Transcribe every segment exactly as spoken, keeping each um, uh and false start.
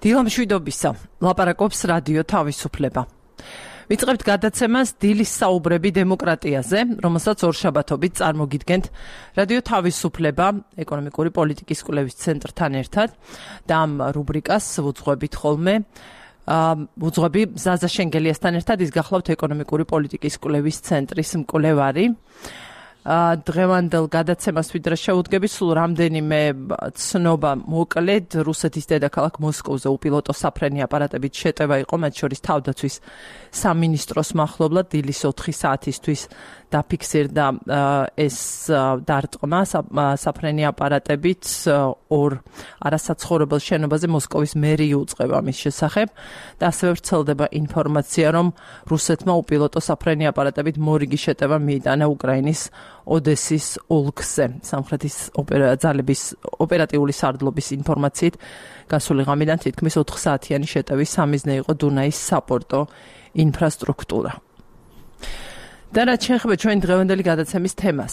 დილამშვიდობისა, ლაპარაკობს რადიო თავისუფლება. ვიწყებთ გადაცემას დილის საუბრები დემოკრატიაზე, რომელსაც ორშაბათობით წარმოგიდგენთ რადიო თავისუფლება ეკონომიკური პოლიტიკის კვლევის ცენტრთან ერთად და ამ რუბრიკას ვუძღვებით ხოლმე ვუძღვები ზაზა შენგელიასთან ერთად, ის გახლავთ ეკონომიკური პოლიტიკის კვლევის ცენტრის მკვლევარი. დღევანდელ გადაცემას ვიდრე შევუდგები, სულ რამდენიმე ცნობა მოკლედ. რუსეთის დედაქალაქ მოსკოვზე უპილოტო საფრენი აპარატებით შეტევა იყო, მათ შორის თავდაცვის სამინისტროს მახლობლად დილის ოთხი საათისთვის დაფიქსირდა ეს დარტყმა საფრენი აპარატებით ორ არასაცხოვრებელ შენობაზე. მოსკოვის მერია უწყება მის შესახებ და ასევე ვრცელდება ინფორმაცია, რომ რუსეთმა უპილოტო საფრენი აპარატებით მორიგი შეტევა მიიტანა უკრაინის ოდესის ოლქზე. სამხრეთის ძალების ოპერატიული სარდლობის ინფორმაციით გასული ღამიდან თითქმის ოთხ საათიანი შეტევის სამიზნე იყო დუნაის საპორტო ინფრასტრუქტურა. და რაც შეეხება ჩვენ დღევანდელი გადაცემის თემას,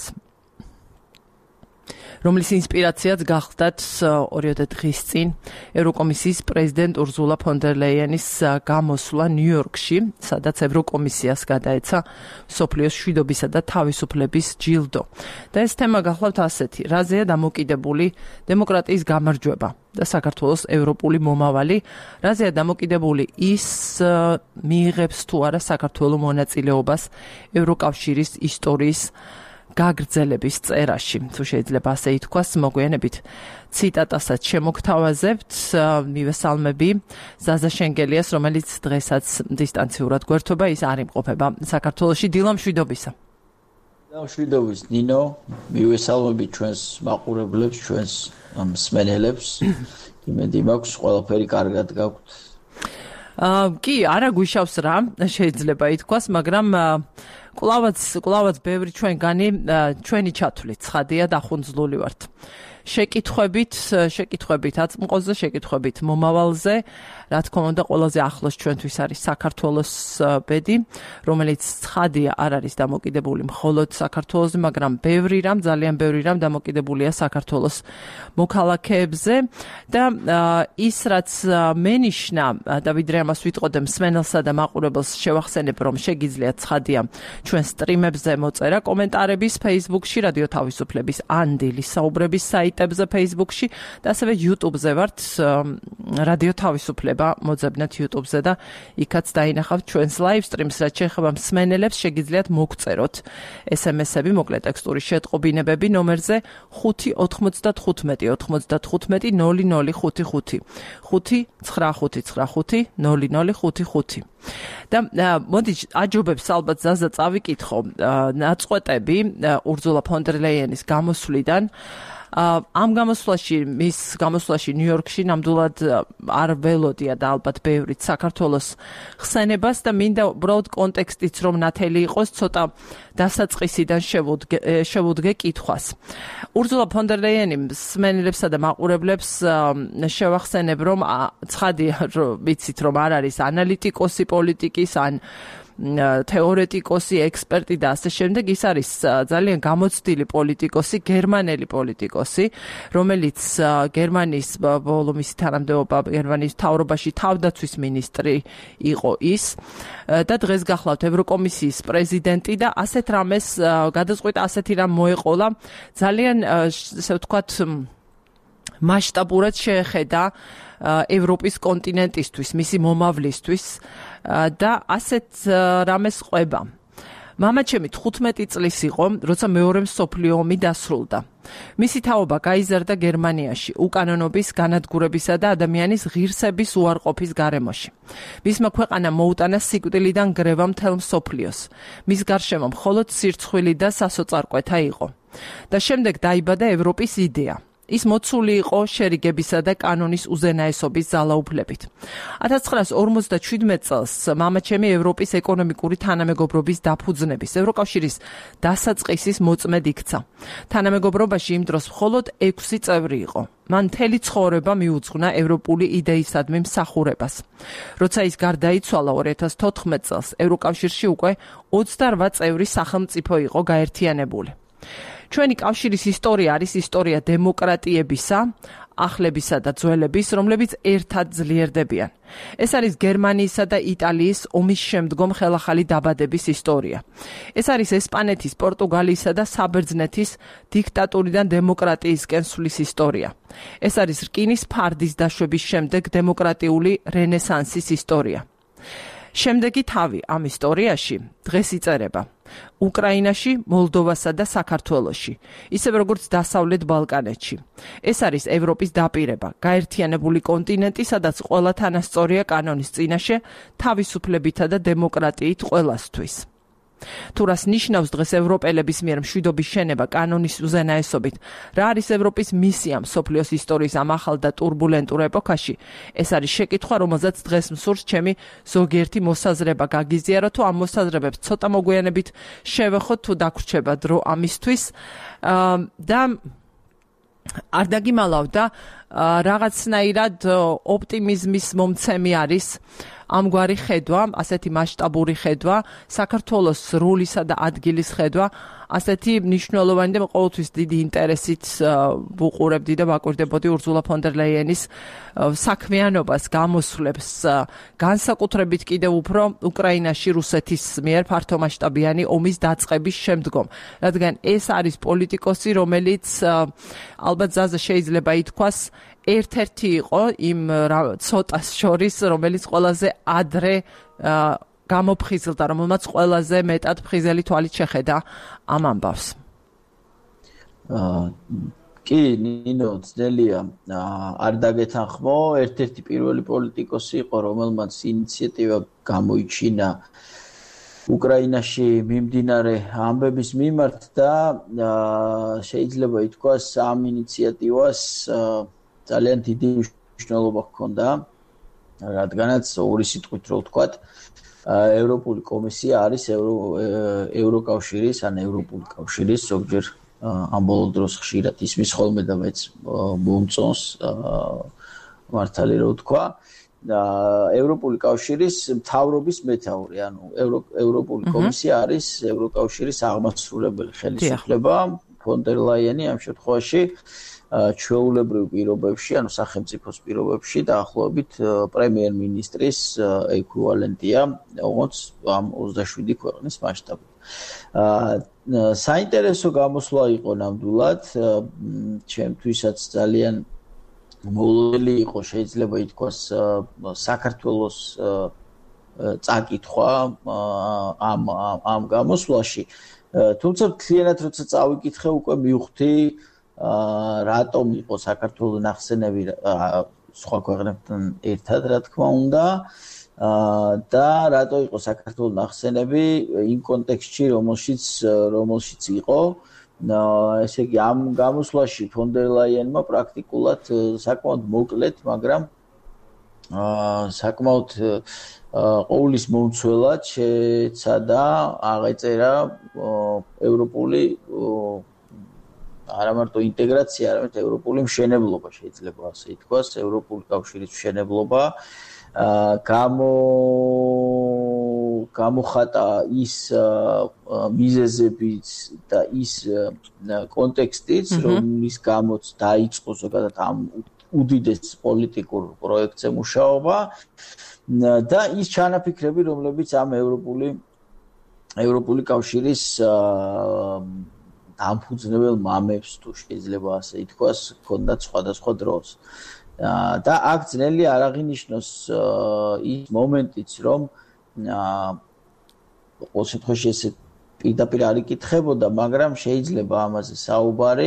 რომლის ინსპირაციაც გახლდათ ორიოდე დღის წინ ევროკომისიის პრეზიდენტ ურზულა ფონ დერ ლეიენის გამოსვლა ნიუ-იორკში, სადაც ევროკომისიას გადაეცა მსოფლიოს მშვიდობისა და თავისუფლების ჯილდო. და ეს თემა გახლავთ ასეთი: რაზეა დამოკიდებული დემოკრატიის გამარჯვება და საქართველოს ევროპული მომავალი, რაზეა დამოკიდებული ის მიიღებს თუ არა საქართველოს მონაწილეობას ევროკავშირის ისტორიის გაგრძელების წერაში. თუ შეიძლება ასე ითქვას, მოგვიანებით ციტატასაც შემოგთავაზებთ. მივესალმები ზაზა შენგელიას, რომელიც დღესაც დისტანციურად გვერდება, ის არ იმყოფება საქართველოში. დილამშვიდობისა. დილამშვიდობის ნინო, მივესალმები ჩვენს მაყურებლებს, ჩვენს მსმენელებს. იმედი მაქვს, ყველაფერი კარგად გაქვთ. კი, არა გვიშავს რა, შეიძლება ითქვას, მაგრამ კლავაც კლავაც ბევრი ჩვენგანი ჩვენი ჩათვლით ცხადია დახუნძლული ვართ. შეკითხვებით, შეკითხვებით აწმყოზე, შეკითხვებით მომავალზე, რა თქმა უნდა, ყველაზე ახლოს ჩვენთვის არის საქართველოს ბედი, რომელიც ცხადია არ არის დამოკიდებული მხოლოდ საქართველოზე, მაგრამ ბევრი რამ, ძალიან ბევრი რამ დამოკიდებულია საქართველოს მოქალაქეებზე და ის რაც მენიშნა და ვიდრე ამას ვიტყოდე მსმენელსა და მაყურებელს შევახსენებ, რომ შეგიძლიათ ცხადია ჩვენ სტრიმებზე მოწერა კომენტარების Facebook-ში, რადიო თავისუფლების ან დილის საუბრების საიტებზე Facebook-ში და ასევე YouTube-ზე ვართ, რადიო თავისუფლება მოძებნეთ YouTube-ზე და იქაც დაინახავთ ჩვენს live streams, რაც შეეხება მსმენელებს, შეგიძლიათ მოგწეროთ ეს em es-ები, მოკლე ტექსტური შეტყობინებები ნომერზე ხუთი ოთხმოცდათხუთმეტი ოთხმოცდათხუთმეტი ნული ნული ხუთი ხუთი ხუთი ცხრა ხუთი ცხრა ხუთი ნული ნული ხუთი ხუთი. და მოდი აჯობებს ალბათ ზაზა წავიკითხო ნაწყვეტები ურზულა ფონ დერ ლეიენის გამოსვლიდან. ამ გამოსვლაში, მის გამოსვლაში ნიუ-იორკში ნამდვილად არ ველოდია და ალბათ ბევრიც საქართველოს ხსენებას და მინდა უბრალოდ კონტექსტიც რომ ნათელი იყოს, ცოტა დასაწყისიდან შევუდგე კითხვას. ურზულა ფონ დერ ლეიენი მსმენელებსა და მაყურებლებს შევახსენებ, რომ ცხადია ვიცით, რომ არ არის ანალიტიკოსი პოლიტიკის ან თეორეტიკოსი, ექსპერტი და ასე შემდეგ. ის არის ძალიან გამოცდილი პოლიტიკოსი, გერმანელი პოლიტიკოსი, რომელიც გერმანიის ბოლო მისი თანამდებობა გერმანიის მთავრობაში თავდაცვის მინისტრი იყო ის და დღეს გახლავთ ევროკომისიის პრეზიდენტი და ასეთ რამეს გადაწყვეტა, ასეთი რამ მოეყოლა, ძალიან ესე ვთქვათ მასშტაბურად შეეხედა ევროპის კონტინენტისთვის, მისი მომავლისთვის და ასეთ რამეს ყვება. მამაჩემი თხუთმეტი წლის იყო, როცა მეორე მსოფლიო ომი დასრულდა. მისი თაობა გაიზარდა გერმანიაში, უკანონობის, განადგურებისა და ადამიანის ღირსების უარყოფის გარემოში. მისმა ქვეყანამ მოუტანა სიკვდილიდან გრევა მთელ მსოფლიოს. მის გარშემო მხოლოდ სირცხვილი და სასოწარკვეთა იყო. და შემდეგ დაიბადა ევროპის იდეა. ის მოცული იყო შერიგებისა და კანონის უზენაესობის ძალაუფლებით. ათას ცხრაას ორმოცდაშვიდმეტ წელს მამაჩემი ევროპის ეკონომიკური თანამეგობრობის დაფუძნების ევროკავშირის დასაწყისის მოწმედ იქცა. თანამეგობრობაში იმ დროს მხოლოდ ექვსი წევრი იყო. მან მთელი ცხოვრება მიუძღვნა ევროპული იდეისადმი მსახურებას. როცა ის გარდაიცვალა ორი ათას თოთხმეტ წელს, ევროკავშირში უკვე ოცდარვა წევრი სახელმწიფო იყო გაერთიანებული. ჩვენი კავშირის ისტორია არის ისტორია დემოკრატიებისა, ახლებისა და ძველების, რომლებიც ერთად ძლიერდებიან. ეს არის გერმანიისა და იტალიის ომის შემდგომ ხელახალი დაბადების ისტორია. ეს არის ესპანეთის, პორტუგალიისა და საბერძნეთის დიქტატურიდან დემოკრატიისკენ სვლის ისტორია. ეს არის რკინის ფარდის დაშვების შემდეგ დემოკრატიული რენესანსის ისტორია. შემდეგი თავი ამ ისტორიაში დღეს იწერება უკრაინაში, მოლდოვასა და საქართველოში, ისევე როგორც დასავლეთ ბალკანეთში. ეს არის ევროპის დაპირება, გაერთიანებული კონტინენტი, სადაც ყველა თანასწორია კანონის წინაშე, თავისუფლებითა და დემოკრატიით ყველასთვის. თუ რას ნიშნავს დღეს ევროპელების მიერ მშვიდობის შენება კანონის უზენაესობით, რა არის ევროპის მისია მსოფლიოს ისტორიის ამ ახალ და ტურბულენტურ ეპოქაში, ეს არის შეკითხვა, რომელზეც დღეს მსურს ჩემი ზოგიერთი მოსაზრება გაგიზიარო, თუ ამ მოსაზრებებს ცოტა მოგვიანებით შევეხოთ, თუ დაგვრჩება დრო ამისთვის და არ დაგიმალავ და რაღაცნაირად ოპტიმიზმის მომცემი არის ამგვარი ხედვა, ასეთი მასშტაბური ხედვა, საქართველოს როლისა და ადგილის ხედვა, ასეთი მნიშვნელოვანი და ყოველთვის დიდი ინტერესით ვუყურებდი და ვაკვირდებოდი ურზულა ფონ დერ ლაიენის საქმიანობას, გამოსვლებს, განსაკუთრებით კიდევ უფრო უკრაინაში რუსეთის მიერ ფართომასშტაბიანი ომის დაწყების შემდგომ, რადგან ეს არის პოლიტიკოსი, რომელიც ალბათ ზაზა შეიძლება ითქვას ერთ-ერთი იყო იმ ცოტას შორის, რომელიც ყველაზე ადრე გამოფხიზლდა, რომელმაც ყველაზე მეტად ფხიზელი თვალით შეხედა ამ ამბავს. კი, ნინო, ძნელია არ დაგეთანხმო, ერთ-ერთი პირველი პოლიტიკოსი იყო, რომელმაც ინიციატივა გამოიჩინა უკრაინაში მიმდინარე ამბების მიმართ და შეიძლება ითქვას ამ ინიციატივას ძალიან დიდი მნიშვნელობა ჰქონდა, რადგანაც ორი სიტყვით რო ვთქვათ, ევროპული კომისია არის ევროკავშირის, ან ევროპული კავშირის ზოგჯერ ამ ბოლო დროს ხშირად ისმის ხოლმე და მეც მომწონს მართალი რო ვთქვა, ევროპული კავშირის მთავრობის მეთაური, ანუ ევროპული კომისია არის ევროკავშირის აღმასრულებელი ხელისუფლება, ფონ დერ ლაიენი ამ შემთხვევაში ჩვეულებრივ პირობებში, ანუ სახელმწიფოს პირობებში დაახლოებით პრემიერ-მინისტრის ეკვივალენტია, როგორც ამ ოცდაშვიდი ქვეყნის მასშტაბით. საინტერესო გამოსვლა იყო ნამდვილად, ჩემთვისაც ძალიან მოულოდნელი იყო, შეიძლება ითქვას, საქართველოს წაკითხვა ამ ამ გამოსვლაში. თუმცა მთლიანად როცა წავიკითხე, უკვე მივხვდი რატომ იყო საქართველოს ნახსენები სხვა ქვეყნებთან ერთად, რა თქმა უნდა, და რატო იყო საქართველოს ნახსენები იმ კონტექსტში, რომელშიც რომელშიც იყო. ესე იგი, ამ გამოსვლაში ფონ დერ ლაიენმა პრაქტიკულად საკმაოდ მოკლედ, მაგრამ საკმაოდ ყოვლის მომცველად შეცადა აღეწერა ევროპული არა მარტო ინტეგრაცია, არამედ ევროპული მშენებლობა, შეიძლება ასე ითქვას, ევროპული კავშირის მშენებლობა. გამო გამოხატა ის მიზეზებიც და ის კონტექსტიც, რომლის გამოც დაიწყო ზოგადად ამ უდიდეს პოლიტიკურ პროექტზე მუშაობა და ის ჩანაფიქრები, რომლებიც ამ ევროპული ევროპული კავშირის დამფუძნებელ მამებს, თუ შეიძლება ასე ითქვას, ჰქონდათ სხვადასხვა დროს. და აქ ძნელი არ აღინიშნოს ის მომენტიც, რომ ყოველ შემთხვევაში ესე პირდაპირ არ იკითხებოდა, მაგრამ შეიძლება ამაზე საუბარი,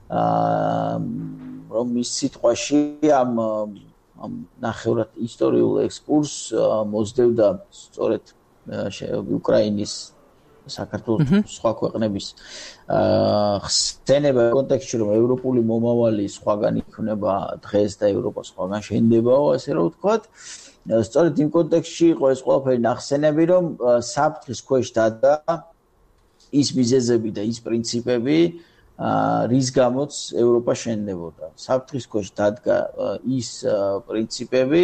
რომ ის სიტყვაში ამ ნახევრად ისტორიულ ექსკურსს მოსდევდა სწორედ უკრაინის საქართველოს სხვა ქვეყნების ხსენება კონტექსტში, რომ ევროპული მომავალი სხვაგან იქნება დღეს და ევროპა სხვაგან შენდებაო, ასე რომ ვთქვათ. სწორედ იმ კონტექსტში იყო ეს ყველაფერი ნახსენები, რომ საფრთხის ქვეშ დადგა ის მიზეზები და ის პრინციპები, რის გამოც ევროპა შენდებოდა. საფრთხის ქვეშ დადგა ის პრინციპები,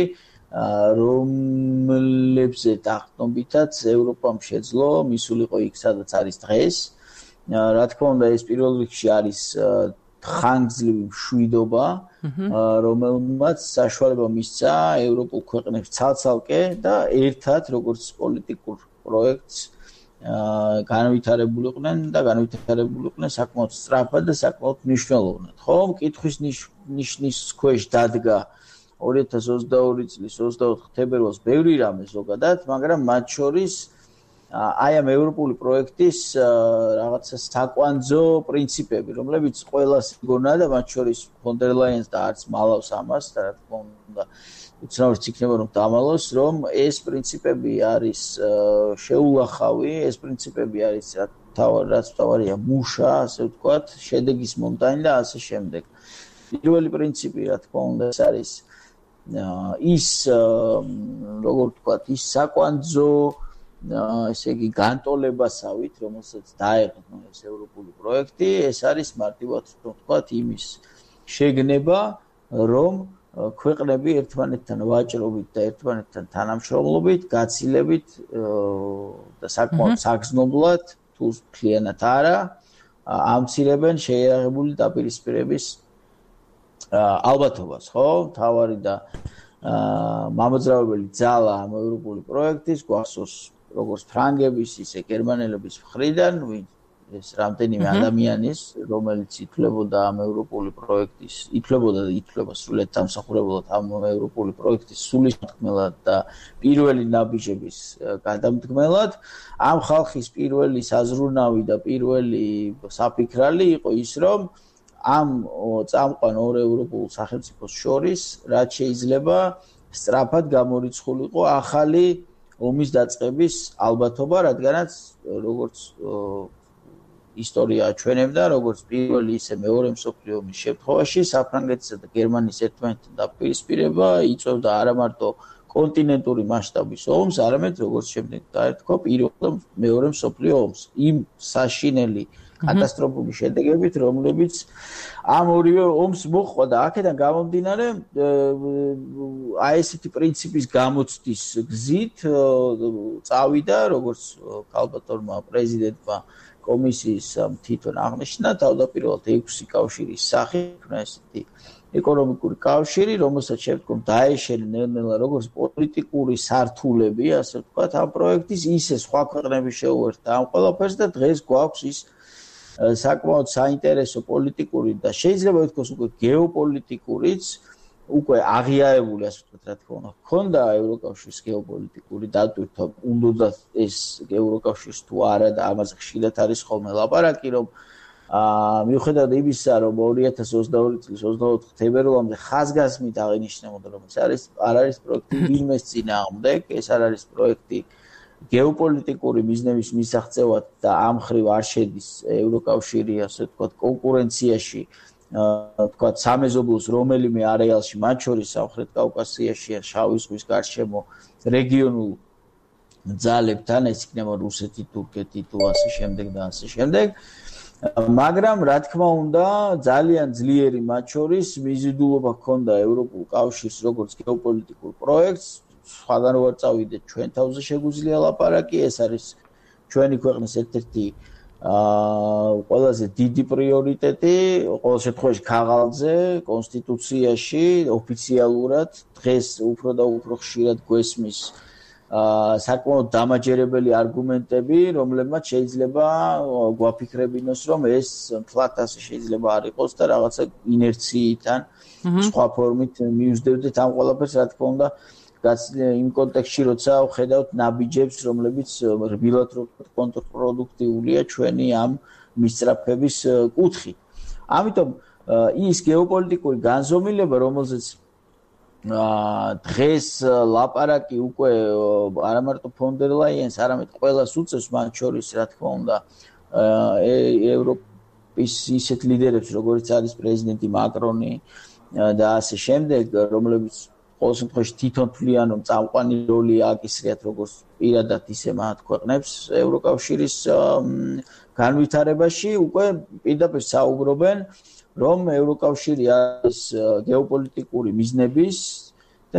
რომლებზე დაყრდნობითაც ევროპამ შეძლო მისულიყო იქ, სადაც არის დღეს. რა თქმა უნდა, ეს პირველ რიგში არის ხანგრძლივი მშვიდობა, რომელმაც საშუალება მისცა ევროპულ ქვეყნებს ცალ-ცალკე და ერთად როგორც პოლიტიკურ პროექტს განვითარებულიყვნენ და განვითარებულიყვნენ საკმაოდ სწრაფად და საკმაოდ მნიშვნელოვნად. ხო, მკითხვის ნიშნის ქვეშ დადგა ორი ათას ოცდაორი წლის ოცდაოთხ თებერვალს ბევრი რამე ზოგადად, მაგრამ მათ შორის აი ამ ევროპული პროექტის რაღაცა საკვანძო პრინციპები, რომლებიც ყველას გონა და მათ შორის ფონ დერ ლაიენს და არც მალავს ამას და რა თქმა უნდა უცნაურიც იქნება რომ დამალოს, რომ ეს პრინციპები არის შეულახავი, ეს პრინციპები არის რაც თავარია მუშა, ასე ვთქვათ, შედეგის მომტანი და ასე შემდეგ. პირველი პრინციპი, რა თქმა უნდა, ეს არის ის როგორ ვთქვათ, ის საკვანძო ესე იგი განტოლებასავით, რომელსაც დაეყო ეს ევროპული პროექტი, ეს არის მარტივად ვთქვათ იმის შეგნება, რომ ქვეყნები ერთმანეთთან ვაჭრობით და ერთმანეთთან თანამშრომლობით, გაცილებით და საკმაოდ საგრძნობლად, თუ მთლიანად არა, ამცირებენ შეიარაღებული დაპირისპირების ალბათობას, ხო? თავარი და მამოძრავებელი ძალა ამ ევროპული პროექტის გვახსოვს როგორც ფრანგების, ისე გერმანელების მხრიდან, ეს რამდენიმე ადამიანის, რომელიც ითვლებოდა ამ ევროპული პროექტის, ითვლებოდა და ითვლება სრულად დამსახურებულად ამ ევროპული პროექტის სულისმთქმელად და პირველი ნაბიჯების გადამდგმელად, ამ ხალხის პირველი საზრუნავი და პირველი საფიქრალი იყო ის, რომ ამ წამყვან ორ ევროპულ სახელმწიფოს შორის, რაც შეიძლება სწრაფად გამორიცხულიყო ახალი ომის დაწყების ალბათობა, რადგანაც როგორც ისტორია აჩვენებდა, როგორც პირველი ისე მეორე მსოფლიო ომის შემთხვევაში საფრანგეთისა და გერმანიის ერთმანეთთან დაპირისპირება იწვევდა არა მარტო კონტინენტური მასშტაბის ომს, არამედ როგორც შემდეგ დაეთქვა პირველ და მეორე მსოფლიო ომს. იმ საშინელი კატასტროფული შედეგებით, რომლებიც ამ ორივე ომს მოჰყვა და აქედან გამომდინარე აი ესეთი პრინციპის გამოცდის გზით წავიდა, როგორც ქალბატონმა პრეზიდენტმა კომისიის თვითონ აღნიშნა, თავდაპირველად ექვსი კავშირის სახით, ესეთი ეკონომიკური კავშირი, რომელსაც შემდგომ დაეშენენ ნელ-ნელა როგორც პოლიტიკური სართულები, ასე ვთქვათ, ამ პროექტის, ისე სხვა ქვეყნები შეუერთდა ამ ყველაფერს და დღეს გვაქვს ის საკმაოდ საინტერესო პოლიტიკური და შეიძლება ითქვას უკვე გეოპოლიტიკურიც, უკვე აღიარებული, ასე ვთქვათ, რა თქმა უნდა, ჰქონდა ევროკავშირის გეოპოლიტიკური დატვირთვა, უნდა ეს ევროკავშირს თუ არა და ამაზე ხშირად არის ხოლმე ლაპარაკი, რომ მიუხედავად იმისა, რომ ორი ათას ოცდაორი წლის ოცდაოთხ თებერვალამდე ხაზგასმით აღინიშნებოდა, რომ ეს არის არ არის პროექტი ვინმეს წინააღმდეგ, ეს არ არის პროექტი გეოპოლიტიკური მიზნების მისაღწევად და ამ ხრივ არ შედის ევროკავშირი, ასე ვთქვათ, კონკურენციაში, ვთქვათ, სამეზობლოს რომელიმე არეალში, მათ შორის სამხრეთ კავკასიაში ან შავი ზღვის გარშემო რეგიონულ ძალებთან, ეს იქნება რუსეთი, თურქეთი თუ ასე შემდეგ და ასე შემდეგ. მაგრამ რა თქმა უნდა, ძალიან ძლიერი მათ შორის მიზიდულობა ჰქონდა ევროპულ კავშირს როგორც გეოპოლიტიკურ პროექტს, სხვაგან რო არ წავიდეთ, ჩვენ თავზე შეგვიძლია ლაპარაკი, ეს არის ჩვენი ქვეყნის ერთ-ერთი ყველაზე დიდი პრიორიტეტი, ყოველ შემთხვევაში ქაღალდზე, კონსტიტუციაში, ოფიციალურად დღეს უფრო და უფრო ხშირად გვესმის საკმაოდ დამაჯერებელი არგუმენტები, რომლებმაც შეიძლება გვაფიქრებინოს, რომ ეს მთლად ასე შეიძლება არ იყოს და რაღაცა ინერციიდან სხვა ფორმით მიუძდევდეთ ამ ყველაფერს, რა თქმა უნდა, იმ კონტექსტში, როცა ვხედავთ ნაბიჯებს, რომლებიც რბილად კონტრპროდუქტიულია ჩვენი ამ მისწრაფების კუთხით. ამიტომ ის გეოპოლიტიკური განზომილება, რომელზეც დღეს ლაპარაკი უკვე არა მარტო ფონ დერ ლაიენს, არამედ ყველას უწევს, მათ შორის, რა თქმა უნდა, ევროპის ისეთ ლიდერებს, როგორც არის პრეზიდენტი მაკრონი და ასე შემდეგ, რომლებიც ყოველ შემთხვევაში თვითონ თვლიან, რომ წამყვანი როლი აკისრიათ როგორც პირადად, ისე მათ ქვეყნებს ევროკავშირის განვითარებაში, უკვე პირდაპირ საუბრობენ, რომ ევროკავშირი არის გეოპოლიტიკური მიზნების და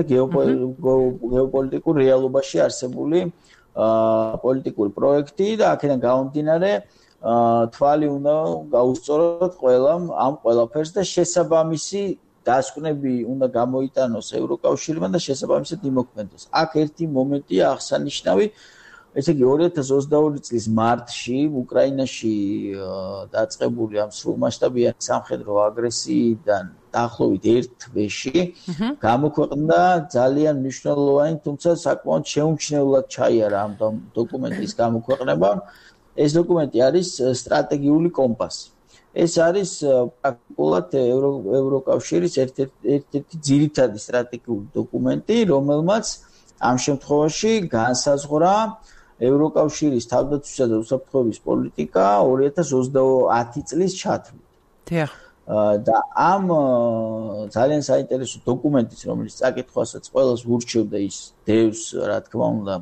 გეოპოლიტიკურ რეალობაში არსებული პოლიტიკური პროექტი და აქედან გამომდინარე თვალი უნდა გაუსწოროთ ყველამ ამ ყველაფერს და შესაბამისი დასკვნები უნდა გამოიტანოს ევროკავშირმა და შესაბამისად იმოქმედოს. აქ ერთი მომენტია აღსანიშნავი, ესე იგი ორი ათას ოცდაორი წლის მარტში უკრაინაში დაწყებული ამ სრულმასშტაბიანი სამხედრო აგრესიიდან დაახლოებით ერთ თვეში გამოქვეყნდა ძალიან მნიშვნელოვანი, თუმცა საკმაოდ შეუმჩნევლად ჩაიარა ამ დოკუმენტის გამოქვეყნება. ეს დოკუმენტი არის სტრატეგიული კომპასი. ეს არის პრაქტიკულად ევროკავშირის ერთ-ერთი ძირითადი სტრატეგიული დოკუმენტი, რომელმაც ამ შემთხვევაში განსაზღვრა ევროკავშირის თავდაცვისა და უსაფრთხოების პოლიტიკა ორი ათას ოცდაათი წლის ჩათვლით. დიახ. და ამ ძალიან საინტერესო დოკუმენტის, რომელიც წაკითხვასაც ყველას ვურჩევდა ის დევს, რა თქმა უნდა,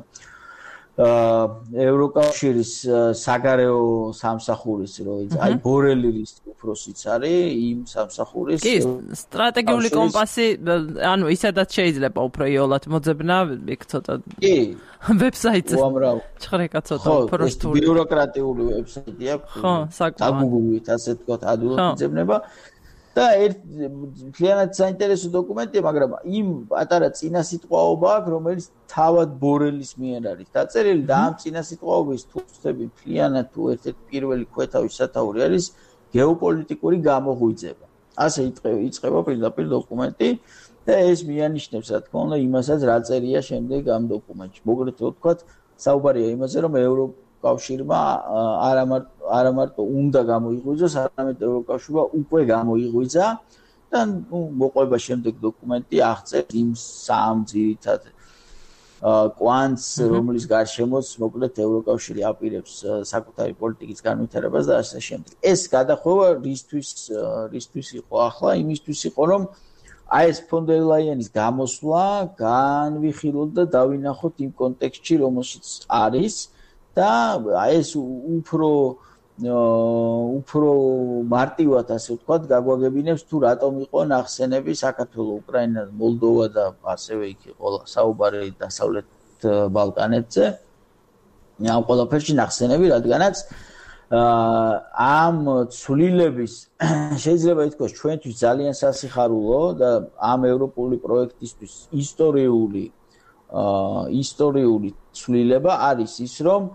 ევროკავშირის საგარეო სამსახურის როიც აი ბორელის უფროსიც არის იმ სამსახურის კი სტრატეგიული კომპასი ანუ ისედაც შეიძლება უფრო იოლად მოძებნა იქ ცოტა კი ვებსაიტზე უამრავ ჭხრეკა ცოტა პროსტული ბიუროკრატიული ვებსაიტი აქვს ხო საკუთრივით ასე თქვა ადვილად იძებნება და ერთ ძალიან საინტერესო დოკუმენტია, მაგრამ იმ პატარა წინასიტყვაობა აქვს, რომელიც თავად ბორელის მიერ არის დაწერილი და ამ წინასიტყვაობის თუ ვწდები მთლიანად თუ ერთ-ერთი პირველი ქვეთავის სათაური არის გეოპოლიტიკური გამოღვიძება. ასე იწყება პირდაპირ დოკუმენტი და ეს მიანიშნებს, რა თქმა უნდა, იმასაც რა წერია შემდეგ ამ დოკუმენტში. მოგეთ ვთქვათ, საუბარია იმაზე, რომ ევროკავშირმა არა მარტო უნდა გამოიღვიძოს, არამედ ევროკავშირმა უკვე გამოიღვიძა და მოყვება შემდეგ დოკუმენტი აღწერს იმ სამ ძირითად კვანტს, რომლის გარშემოც მოკლედ ევროკავშირი აპირებს საკუთარი პოლიტიკის განვითარებას და ასე შემდეგ. ეს გადახვევა რისთვის რისთვის იყო ახლა? იმისთვის იყო, რომ აი ეს ფონ დერ ლაიენის გამოსვლა განვიხილოთ და დავინახოთ იმ კონტექსტში, რომელშიც არის და ეს უფრო უფრო მარტივად ასე ვთქვათ, გაგვაგებინებს თუ რატომ იყო ნახსენები საქართველოს, უკრაინა, მოლდოვა და ასევე იქ იყო საუბარი დასავლეთ ბალკანეთზე. ამ ყველაფერში ნახსენები, რადგანაც ამ ცვლილების შეიძლება ითქვას ჩვენთვის ძალიან სასიხარულო და ამ ევროპული პროექტისთვის ისტორიული ისტორიული ცვლილება არის ის, რომ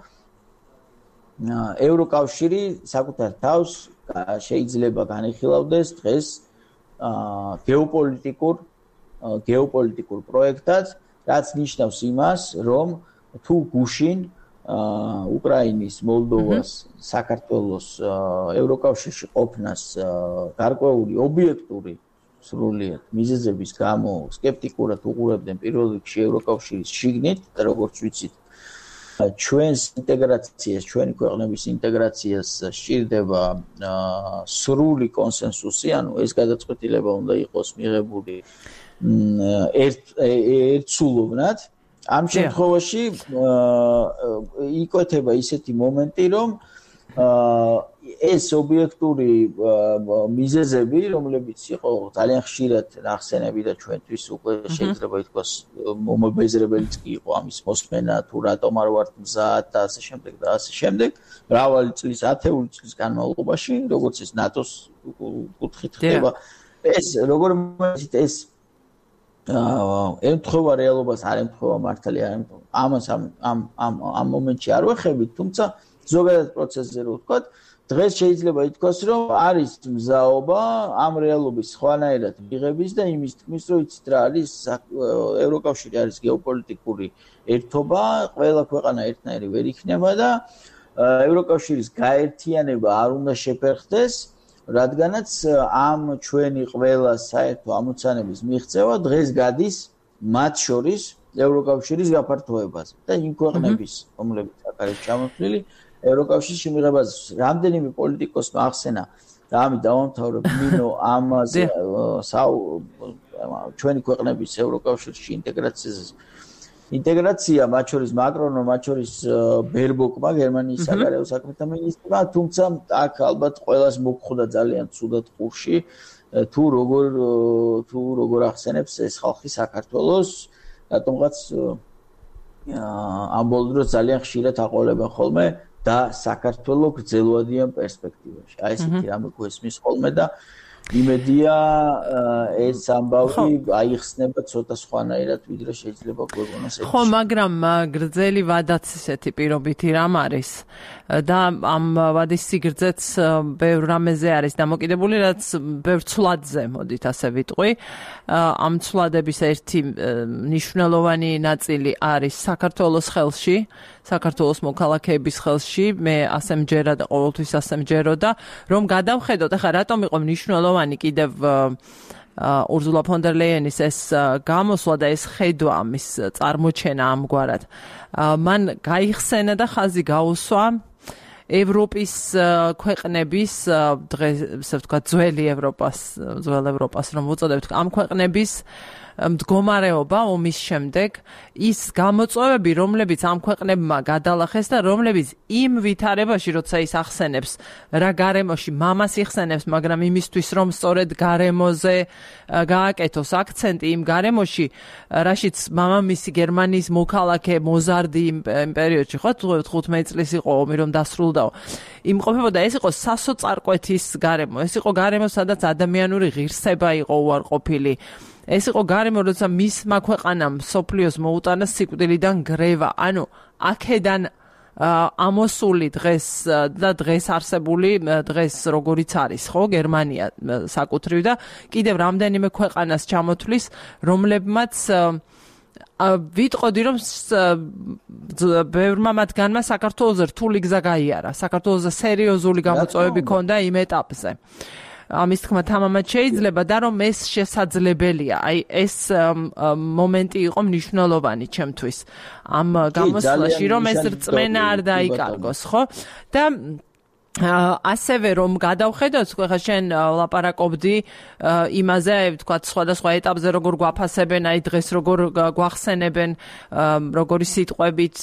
ევროკავშირი საკუთარ თავს შეიძლება განიხილავდეს დღეს გეოპოლიტიკურ გეოპოლიტიკურ პროექტად, რაც ნიშნავს იმას, რომ თუ გუშინ უკრაინის, მოლდოვას, საქართველოს ევროკავშირში ყოფნას გარკვეული ობიექტური სრულიად მიზეზების გამო სკეპტიკურად უყურებდნენ პირველ რიგში ევროკავშირის შიგნით და როგორც ვიცით ჩვენს ინტეგრაციას, ჩვენი ქვეყნების ინტეგრაციას სჭირდება სრული კონსენსუსი, ანუ ეს გადაწყვეტილება უნდა იყოს მიღებული ერთსულოვნად. ამ შემთხვევაში იკვეთება ისეთი მომენტი, რომ ეს ობიექტური მიზეზები, რომლებიც იყო ძალიან ხშირად ნახსენები და ჩვენთვის უკვე შეიძლება ითქვას მომობეზრებელიც კი იყო ამის მოსმენა, თუ რატომ არ ვართ მზად და ასე შემდეგ და ასე შემდეგ, მრავალი წლის, ათეული წლის განმავლობაში, როგორც ეს ნატოს კუთხით ხდება. ეს როგორ მოიცით ეს ემთხვევა რეალობას, არ ემთხვევა მართალი, არ ემთხვევა. ამას ამ ამ ამ მომენტში არ ვეხებით, თუმცა ზოგადად პროცესზე რო ვთქვათ, დღეს შეიძლება ითქვას, რომ არის მზაობა ამ რეალობის სხვანაირად მიღების და იმის თქმის, რომ იცით რა არის, ევროკავშირი არის გეოპოლიტიკური ერთობა, ყველა ქვეყანა ერთნაირი ვერ იქნება და ევროკავშირის გაერთიანება არ უნდა შეფერხდეს, რადგანაც ამ ჩვენი ყველა საერთო ამოცანების მიღწევა დღეს გადის მათ შორის ევროკავშირის გაფართოებაზე და იმ ქვეყნების, რომლებიც აქ არის ჩამოთვლილი, ევროკავშირში მიღებას რამდენიმე პოლიტიკოსმა ახსენა და ამით დავამთავრებ მინო ამაზე ჩვენი ქვეყნების ევროკავშირში ინტეგრაციაზე ინტეგრაცია მათ შორის მაკრონმა, მათ შორის ბერბოკმა, გერმანიის საგარეო საქმეთა მინისტრმა, თუმცა აქ ალბათ ყველას მოგხვდა ძალიან ცუდად ყურში თუ როგორ თუ როგორ ახსენებს ეს ხალხი საქართველოს, რატომღაც ამ ბოლო დროს ძალიან ხშირად აყოლებენ ხოლმე და საქართველოს გრძელვადიან პერსპექტივაში. აი ესეთი რამე გვესმის ხოლმე და იმედია ეს ამბავი აიხსნება ცოტა სხვანაირად ვიდრე შეიძლება გვეგონოს ეს. ხო, მაგრამ გრძელი ვადაც ესეთი პირობითი რამ არის და ამ ვადის სიგრძეც ბევრ რამეზე არის დამოკიდებული, რაც ბევრ ცვლადზე, მოდით ასე ვიტყვი. ამ ცვლადების ერთი მნიშვნელოვანი ნაწილი არის საქართველოს ხელში, საქართველოს მოქალაქეების ხელში, მე ასე მჯერა და ყოველთვის ასე მჯეროდა, რომ გადავხედოთ, ახლა რატომ იყო მნიშვნელოვანი კიდევ ურზულა ფონ დერ ლეიენის ეს გამოსვლა და ეს ხედვა ამის წარმოჩენა ამგვარად. მან გაიხსენა და ხაზი გაუსვა ევროპის ქვეყნების დღეს ასე ვთქვათ ძველი ევროპას, ძველ ევროპას რომ უწოდებთ, ამ ქვეყნების მდგომარეობა ომის შემდეგ ის გამოწვევები, რომლებიც ამ ქვეყნებმა გადალახეს და რომლებიც იმ ვითარებაში, როცა ის ახსენებს, რა გარემოში მამას იხსენებს, მაგრამ იმისთვის, რომ სწორედ გარემოზე გააკეთოს აქცენტი იმ გარემოში, რაშიც მამამისი გერმანიის მოქალაქე მოზარდი იმ პერიოდში, ხო, თხუთმეტი წლის იყო ომი, რომ დასრულდაო. იმყოფებოდა, ეს იყო სასოწარკვეთის გარემო, ეს იყო გარემო, სადაც ადამიანური ღირსება იყო უარყოფილი. ეს იყო გარემო, როცა მისმა ქვეყანამ სოფლიოს მოუტანა სიკვდილიდან გრევა. ანუ აქედან ამოსული დღეს და დღეს არსებული დღეს როგორიც არის, ხო, გერმანია საკუთრივ და კიდევ რამდენიმე ქვეყანას ჩამოთვლის, რომლებმაც ვიტყოდი, რომ ბევრმა მათგანმა საქართველოზე რთული გზა გაიარა, საქართველოზე სერიოზული გამოწვევები ჰქონდა იმ ეტაპზე. ამის თქმა თამამად შეიძლება და რომ ეს შესაძლებელია. აი ეს მომენტი იყო მნიშვნელოვანი ჩემთვის ამ გამოსვლაში, რომ ეს რწმენა არ დაიკარგოს, ხო? და ასევე რომ გადავხედოთ, ხა შენ ლაპარაკობდი იმაზე, ვთქვათ, სხვადასხვა ეტაპზე როგორ გვაფასებენ, აი დღეს როგორ გვახსენებენ, როგორი სიტყვებით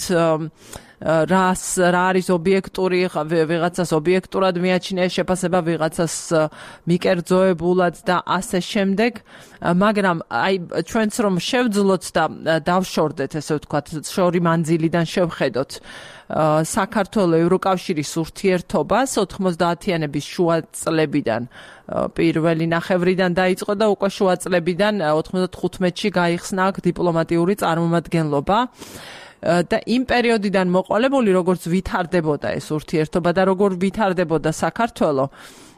რას რა არის ობიექტური, ვიღაცას ობიექტურად მიაჩნია შეფასება, ვიღაცას მიკერძოებულად და ასე შემდეგ, მაგრამ აი ჩვენც რომ შევძლოთ და დავშორდეთ, ესე ვთქვათ, შორი მანძილიდან შევხედოთ საქართველოს ევროკავშირის ურთიერთობას ოთხმოცდაათიანების შუა წლებიდან, პირველი ნახევრიდან დაიწყო და უკვე შუა წლებიდან ოთხმოცდათხუთმეტში გაიხსნა აქ დიპლომატიური წარმომადგენლობა. და იმ პერიოდიდან მოყოლებული, როგორც ვითარდებოდა ეს ურთიერთობა და როგორ ვითარდებოდა საქართველო,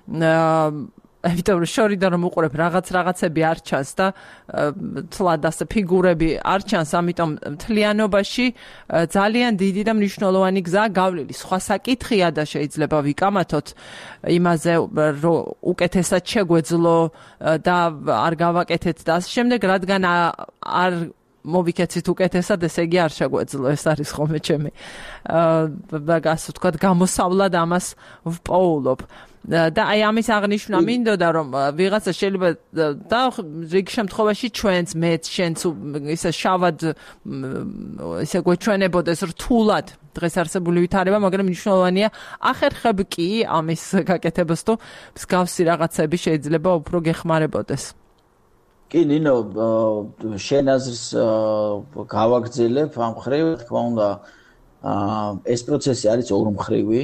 ამიტომ შორიდან რომ უყურებ რაღაც რაღაცები არ ჩანს და თლად ასე ფიგურები არ ჩანს, ამიტომ მთლიანობაში ძალიან დიდი და მნიშვნელოვანი გზაა გავლილი. სხვა საკითხია და შეიძლება ვიკამათოთ იმაზე, რომ უკეთესად შეგვეძლო და არ გავაკეთეთ და ასე შემდეგ, რადგან არ მოვიქეცით უკეთესად, ესე იგი არ შეგვეძლო, ეს არის ხოლმე ჩემი აა ასე ვთქვათ, გამოსავლად ამას ვპოულობ. და აი ამის აღნიშვნა მინდოდა, რომ ვიღაცა შეიძლება და რიგ შემთხვევაში ჩვენც, მეც, შენც ისე შავად ისე გვეჩვენებოდეს რთულად დღეს არსებული ვითარება, მაგრამ მნიშვნელოვანია ახერხებ კი ამის გაკეთებას, თუ მსგავსი რაღაცები შეიძლება უფრო გეხმარებოდეს. კი, ნინო, შენ აზრს გავაგრძელებ ამ მხრივ, თქმა უნდა, ეს პროცესი არის ორმხრივი.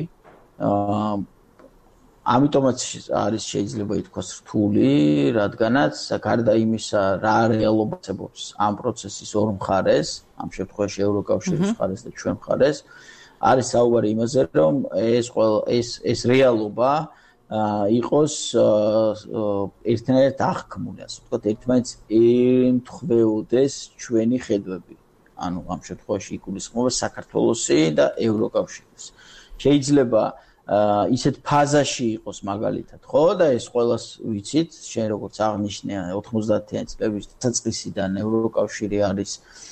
ამიტომაც არის შეიძლება ითქვას რთული, რადგანაც გარდა იმისა, რა რეალობაც ამ პროცესის ორ მხარეს, ამ შემთხვევაში ევროკავშირის მხარეს და ჩვენ მხარეს, არის საუბარი იმაზე, რომ ეს ეს ეს რეალობა იყოს ერთნაირად აღქმული, ასე ვთქვათ, ერთმანეთს ემთხვეოდეს ჩვენი ხედვები. ანუ ამ შემთხვევაში იგულისხმება საქართველოსი და ევროკავშირის. შეიძლება ისეთ ფაზაში იყოს მაგალითად, ხო, და ეს ყველას ვიცით, შენ როგორც აღნიშნე ოთხმოცდაათიანი წლების დასაწყისიდან ევროკავშირი არის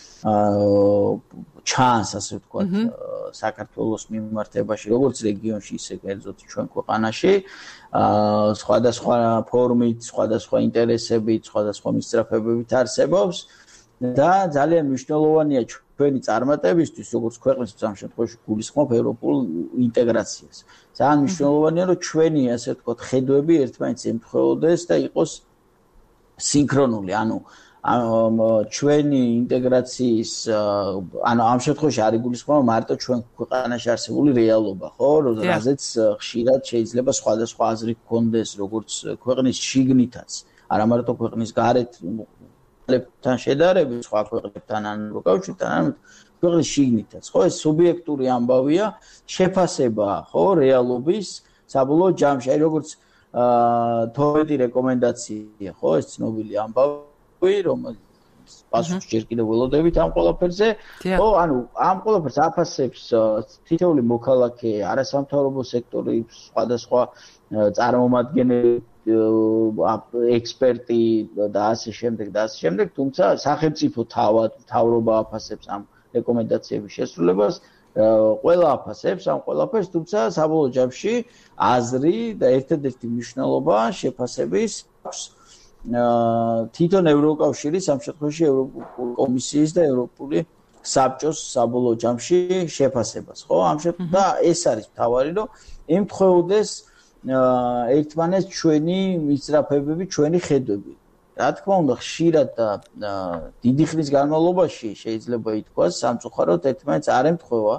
ჩანს, ასე ვთქვათ, საქართველოს მიმართებაში, როგორც რეგიონში, ისე კერძოდ ჩვენ ქვეყანაში, სხვადასხვა ფორმით, სხვადასხვა ინტერესებით, სხვადასხვა მისწრაფებებით არსებობს და ძალიან მნიშვნელოვანია ჩვენი წარმატებისთვის, როგორც ქვეყნის ამ შემთხვევაში გულისხმობ ევროპულ ინტეგრაციას. ძალიან მნიშვნელოვანია, რომ ჩვენი, ასე ვთქვათ, ხედვები ერთმანეთს ემთხვეოდეს და იყოს სინქრონული, ანუ ჩვენი ინტეგრაციის ანუ ამ შემთხვევაში არის გულისხმობა მარტო ჩვენ ქვეყანაში არსებული რეალობა, ხო, რაზეც ხშირად შეიძლება სხვადასხვა აზრი გქონდეს, როგორც ქვეყნის შიგნითაც, არა მარტო ქვეყნის გარეთ თან შედარებით სხვა ქვეყნებთან ან უკავშირთან, ან ქვეყნის შიგნითაც, ხო, ეს სუბიექტური ამბავია, შეფასება, ხო, რეალობის საბოლოო ჯამში, აი როგორც თორმეტი რეკომენდაცია, ხო, ეს ცნობილი ამბავი, რომელიც პასუხს ჯერ კიდევ ველოდებით ამ ყველაფერზე, ხო, ანუ ამ ყველაფერს აფასებს თითოეული მოქალაქე, არასამთავრობო სექტორი, სხვადასხვა წარმომადგენელი, ექსპერტი და ასე შემდეგ და ასე შემდეგ, თუმცა სახელმწიფო თავად მთავრობა აფასებს ამ რეკომენდაციების შესრულებას, ყველა აფასებს ამ ყველაფერს, თუმცა საბოლოო ჯამში აზრი და ერთადერთი მნიშვნელობა შეფასების აქვს თვითონ ევროკავშირის, ამ შემთხვევაში ევროპული კომისიის და ევროპული საბჭოს საბოლოო ჯამში შეფასებას, ხო? ამ შემთხვევაში და ეს არის მთავარი, რომ ემთხვეოდეს ერთმანეთს ჩვენი მისწრაფებები, ჩვენი ხედვები. რა თქმა უნდა, ხშირად და დიდი ხნის განმავლობაში შეიძლება ითქვას, სამწუხაროდ ერთმანეთს არ ემთხვევა,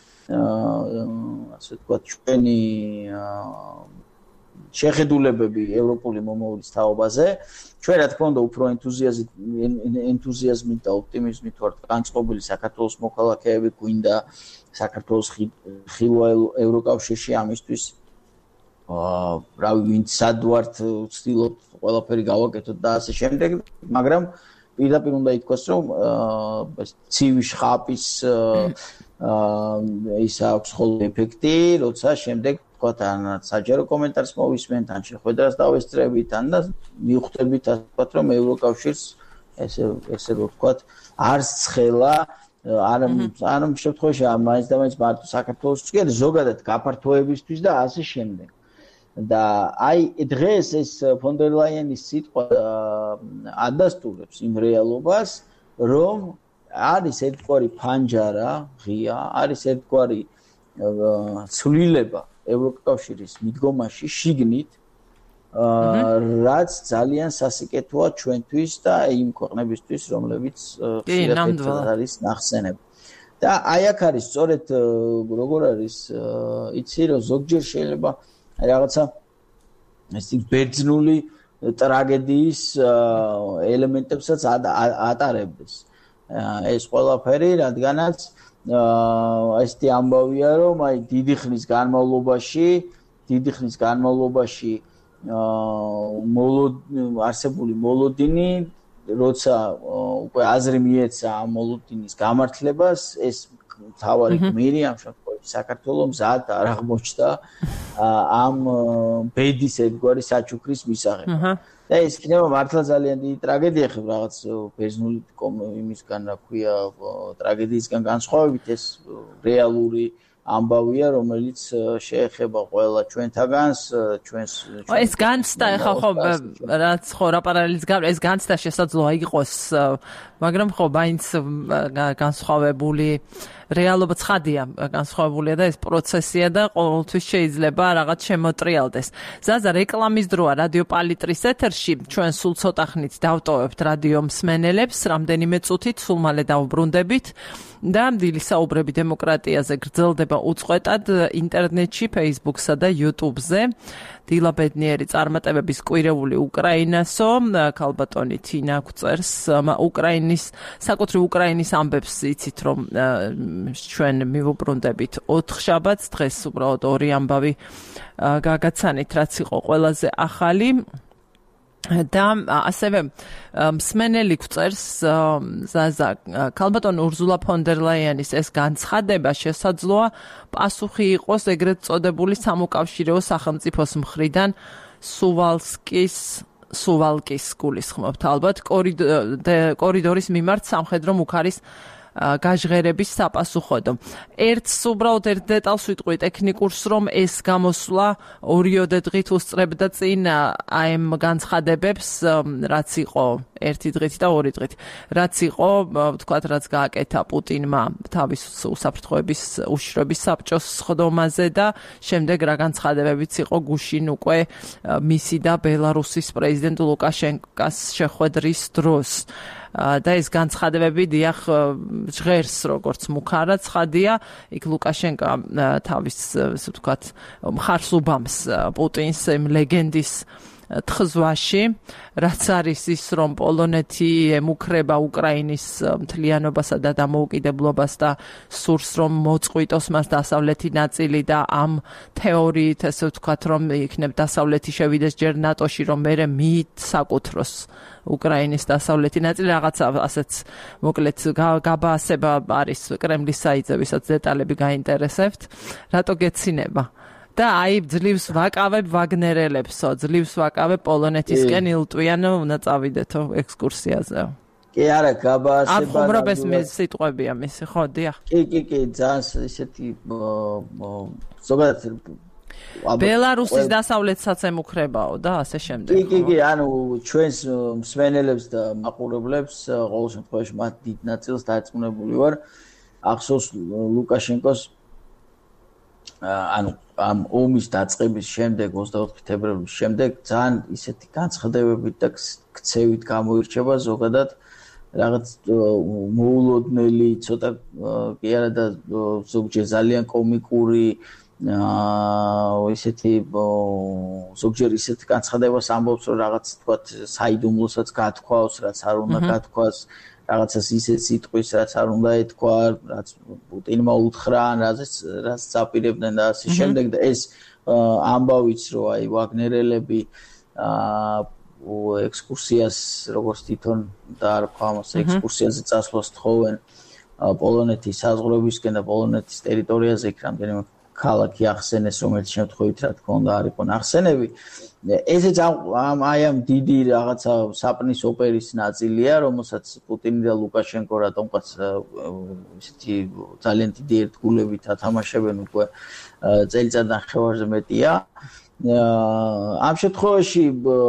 ასე ვთქვათ, ჩვენი შეხედულებები ევროპული მომავლის თაობაზე. ჩვენ რა თქმა უნდა უფრო ენთუზიაზმით ენთუზიაზმით და ოპტიმიზმით ვართ განწყობილი საქართველოს მოქალაქეები, გვინდა საქართველოს ხილვა ევროკავშირში ამისთვის აა რავი ვინც სად ვართ ვცდილობთ ყველაფერი გავაკეთოთ და ასე შემდეგ, მაგრამ პირდაპირ უნდა ითქვას, რომ აა ცივი შხაპის აა ის აქვს ხოლმე ეფექტი, როცა შემდეგ ვთქვათ, ან საჯარო კომენტარს მოვისმენთ, ან შეხვედრას დავესწრებით, ან და მივხვდებით, ასე ვთქვათ, რომ ევროკავშირს ესე ესე ვთქვათ, არც ცხელა არ არ შემთხვევაში მაინც და მაინც მარტო საქართველოს კი არა, ზოგადად გაფართოებისთვის და ასე შემდეგ. და აი დღეს ეს ფონ დერ ლაიენის სიტყვა ადასტურებს იმ რეალობას, რომ არის ერთგვარი ფანჯარა ღია, არის ერთგვარი ცვლილება ევროკავშირის მიდგომაში შიგნით, რაც ძალიან სასიკეთოა ჩვენთვის და იმ ქვეყნებისთვის, რომლებიც ხშირად არის ნახსენები. და აი აქ არის სწორედ როგორ არის, იცი რომ ზოგჯერ შეიძლება რაღაცა ეს ბერძნული ტრაგედიის ელემენტებსაც ატარებდეს. ეს ყველაფერი, რადგანაც ესეთი ამბავია, რომ აი დიდი ხნის განმავლობაში, დიდი ხნის განმავლობაში არსებული მოლოდინი, როცა უკვე აზრი მიეცა ამ მოლოდინის გამართლებას, ეს თავარი გმირი ამ შემთხვევაში საქართველოს მზად არ აღმოჩნდა ამ ბედის ერთგვარი საჩუქრის მისაღებად. და ეს იქნება მართლა ძალიან დიდი ტრაგედია, ხო, რაღაც ბერძნული იმისგან, რა ქვია, ტრაგედიისგან განსხვავებით, ეს რეალური ამბავია, რომელიც შეეხება ყველა ჩვენთაგანს, ჩვენს ეს განცდა ხა ხო რაც ხო რა პარალელის გავლ ეს განცდა შესაძლოა იყოს, მაგრამ ხო მაინც განსხვავებული რეალობა ცხადია, განსხვავებულია და ეს პროცესია და ყოველთვის შეიძლება რაღაც შემოტრიალდეს. ზაზა, რეკლამის დროა რადიო პალიტრის ეთერში, ჩვენ სულ ცოტა ხნით დავტოვებთ რადიო მსმენელებს, რამდენიმე წუთით სულ მალე დავბრუნდებით და დილის საუბრები დემოკრატიაზე გრძელდება უწყვეტად ინტერნეტში, Facebook-სა და YouTube-ზე. დილა ბედნიერი წარმატებების კვირეული უკრაინასო, ქალბატონი თინა გვწერს, უკრაინის, საკუთრივ უკრაინის ამბებს იცით, რომ ჩვენ მივუბრუნდებით ოთხ შაბათს, დღეს უბრალოდ ორი ამბავი გაგაცანით, რაც იყო ყველაზე ახალი. და ასევე მსმენელი გვწერს, ზაზა, ქალბატონ ურზულა ფონ დერ ლაიენის ეს განცხადება შესაძლოა პასუხი იყოს ეგრეთ წოდებული სამოკავშირეო სახელმწიფოს მხრიდან სუვალსკის სუვალკის გულისხმობთ ალბათ კორიდორის მიმართ სამხედრო მუქარის გაჟღერების საპასუხოდო. ერთს უბრალოდ ერთ დეტალს ვიტყვი ტექნიკურს, რომ ეს გამოსვლა ორიოდე დღით უსწრებდა წინ აი ამ განცხადებებს, რაც იყო ერთი დღით და ორი დღით. რაც იყო, ვთქვათ, რაც გააკეთა პუტინმა თავის უსაფრთხოების უშიშროების საბჭოს სხდომაზე და შემდეგ რა განცხადებებიც იყო გუშინ უკვე მისი და ბელარუსის პრეზიდენტ ლუკაშენკოს შეხვედრის დროს. და ეს განცხადებები დიახ ჟღერს როგორც მუქარა ცხადია, იქ ლუკაშენკო თავის ასე ვთქვათ მხარს უბამს პუტინს იმ ლეგენდის თხზვაში, რაც არის ის, რომ პოლონეთი ემუქრება უკრაინის მთლიანობასა და დამოუკიდებლობას და სურს, რომ მოწყვიტოს მას დასავლეთი ნაწილი და ამ თეორიით, ასე ვთქვათ, რომ იქნებ დასავლეთი შევიდეს ჯერ ნატოში, რომ მერე მიისაკუთროს უკრაინის დასავლეთი ნაწილი, რაღაცა ასეც მოკლედ გაბაასება არის კრემლის საიტზე, ვისაც დეტალები გაინტერესებთ, რატო გეცინება? და აი ძლივს ვაკავებ ვაგნერელებსო, ძლივს ვაკავებ პოლონეთისკენ ილტვიან, უნდა წავიდეთო ექსკურსიაზე. კი არა, გაბაასება. არ ხუმრობ ეს მე სიტყვებია მისი, ხო, დიახ. კი, კი, კი, ძალიან ისეთი ზოგადად ბელარუსის დასავლეთსაც ემუქრებაო და ასე შემდეგ. კი, კი, კი, ანუ ჩვენს მსმენელებს და მაყურებლებს ყოველ შემთხვევაში მათ დიდ ნაწილს დარწმუნებული ვარ. ახსოვს ლუკაშენკოს ანუ ამ ომის დაწყების შემდეგ ოცდაოთხი თებერვლის შემდეგ ძალიან ისეთი განცხადებებით და ქცევით გამოირჩევა ზოგადად რაღაც მოულოდნელი ცოტა კი არა და ზოგჯერ ძალიან კომიკური აა ისეთი ზოგჯერ ისეთი განცხადებას ამბობს რომ რაღაც თქვა საიდუმლოსაც გათქვავს, რაც არ უნდა გათქვას, რაღაცას ისეთ სიტყვის, რაც არ უნდა ეთქვა, რაც პუტინმა უთხრა, რაზეც რაც წაპირებდნენ და ასე შემდეგ და ეს ამბავიც რომ აი ვაგნერელები აა ექსკურსიას როგორც თვითონ და არ ვქვა ამას ექსკურსიაზე წასვლას თხოვენ პოლონეთის საზღვრებისკენ და პოლონეთის ტერიტორიაზე იქ რამდენიმე ქალაქი ახსენეს, რომელიც შემთხვევით რა თქმა უნდა არ იყო ნახსენები. ესეც ამ აი ამ დიდი რაღაცა საპნის ოპერის ნაწილია, რომელსაც პუტინი და ლუკაშენკო რატომღაც ისეთი ძალიან დიდი ერთგულებით ათამაშებენ უკვე წელიწად ნახევარზე მეტია. ამ შემთხვევაში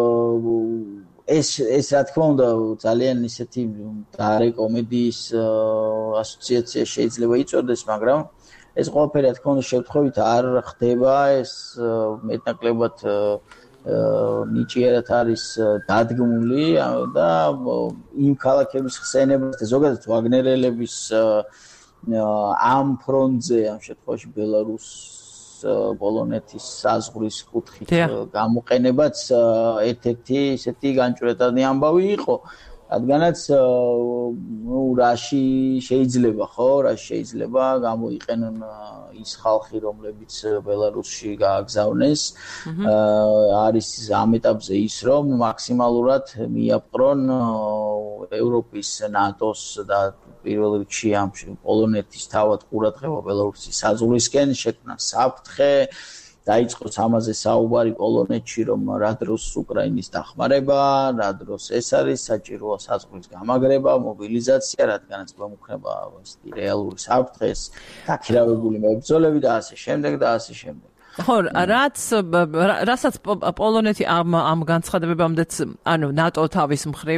ეს ეს რა თქმა უნდა ძალიან ისეთი დარე კომედიის ასოციაცია შეიძლება იწოდეს, მაგრამ ეს ყველაფერი რა თქმა უნდა შემთხვევით არ ხდება, ეს მეტნაკლებად ნიჭიერად არის დადგმული და იმ ქალაქების ხსენებას და ზოგადად ვაგნერელების ამ ფრონტზე ამ შემთხვევაში ბელარუს პოლონეთის საზღვრის კუთხით გამოყენებაც ერთ-ერთი ისეთი განჭვრეტადი ამბავი იყო. რადგანაც ნუ რაში შეიძლება ხო, რაში შეიძლება გამოიყენონ ის ხალხი, რომლებიც ბელარუსში გააგზავნეს. არის ამ ეტაპზე ის, რომ მაქსიმალურად მიაპყრონ ევროპის, ნატოს და პირველ რიგში ამ პოლონეთის თავად ყურადღება ბელარუსის საზღვრისკენ, შექმნა საფრთხე. დაიწყოს ამაზე საუბარი პოლონეთში, რომ რა დროს უკრაინის დახმარება, რა დროს ეს არის საჭიროა საზღვრის გამაგრება, მობილიზაცია, რადგანაც გვემუქრება ესეთი რეალური საფრთხე, დაქირავებული მებრძოლები და ასე შემდეგ და ასე შემდეგ. ხო, რაც რასაც პოლონეთი ამ ამ განცხადებებამდეც, ანუ ნატო თავის მხრივ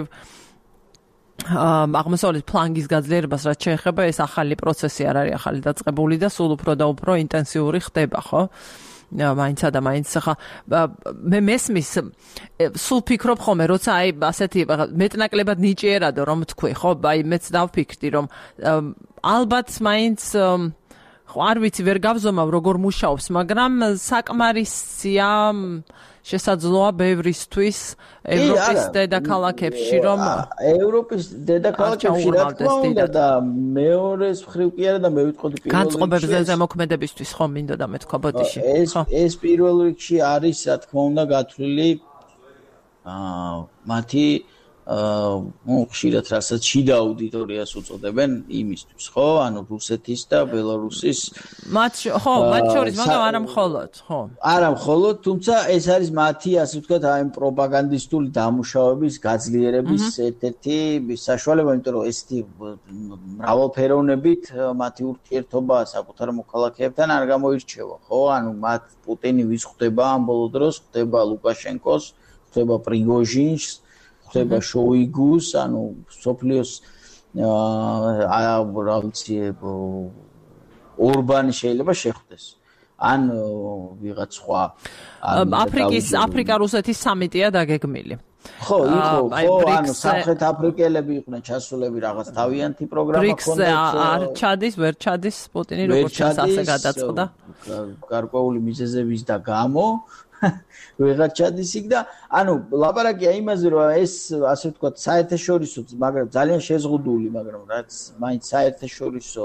აღმოსავლეთ ფლანგის გაძლიერებას რაც შეეხება, ეს ახალი პროცესი არ არის ახალი დაწყებული და სულ უფრო და უფრო ინტენსიური ხდება, ხო? მაინცა და მაინც ხა მე მესმის სულ ფიქრობ ხოლმე როცა აი ასეთი მეტნაკლებად ნიჭიერადო რომ თქვი ხო აი მეც დავფიქრდი რომ ალბათ მაინც ხო არ ვიცი ვერ გავზომავ როგორ მუშაობს მაგრამ საკმარისია შესაძლოა ბევრისთვის ევროპის დედაქალაქებში რომ ევროპის დედაქალაქებში რა თქმა უნდა და მეორეს მხრივ კი არა და მე ვიტყოდი პირველ რიგში განწყობებზე ზემოქმედებისთვის ხო მინდოდა მეთქვა ბოდიში ეს ეს პირველ რიგში არის რა თქმა უნდა გათვლილი აა მათი ну, ხშირად რასაც შიდა აუდიტორიას უწოდებენ იმისთვის, ხო? ანუ რუსეთის და ბელარუსის მათ ხო, მათ შორის, მაგრამ არა მხოლოდ, ხო. არა მხოლოდ, თუმცა ეს არის მათი, ასე ვთქვათ, აი პროპაგანდისტული დამუშავების გაძლიერების ერთ-ერთი საშუალება, იმიტომ რომ ესეთი მრავალფეროვნებით მათი ურთიერთობა საკუთარ მოქალაქეებთან არ გამოირჩევა, ხო? ანუ მათ პუტინი ვის ხვდება ამ ბოლო დროს, ხვდება ლუკაშენკოს, ხვდება პრიგოჟინს, ხდება შოიგუს, ანუ სოფლიოს აა რა ვიცი ორბანი შეიძლება შეხვდეს. ან ვიღაც სხვა აფრიკის აფრიკა-რუსეთის სამიტია დაგეგმილი. ხო, იყო, ხო, ანუ სამხრეთ აფრიკელები იყვნენ ჩასულები რაღაც თავიანთი პროგრამა ქონდათ. არ ჩადის, ვერ ჩადის პუტინი როგორც ჩანს ასე გადაწყდა. გარკვეული მიზეზების და გამო ვეღარ ჩადის იქ და ანუ ლაპარაკია იმაზე რომ ეს ასე ვთქვათ საერთაშორისო მაგრამ ძალიან შეზღუდული მაგრამ რაც მაინც საერთაშორისო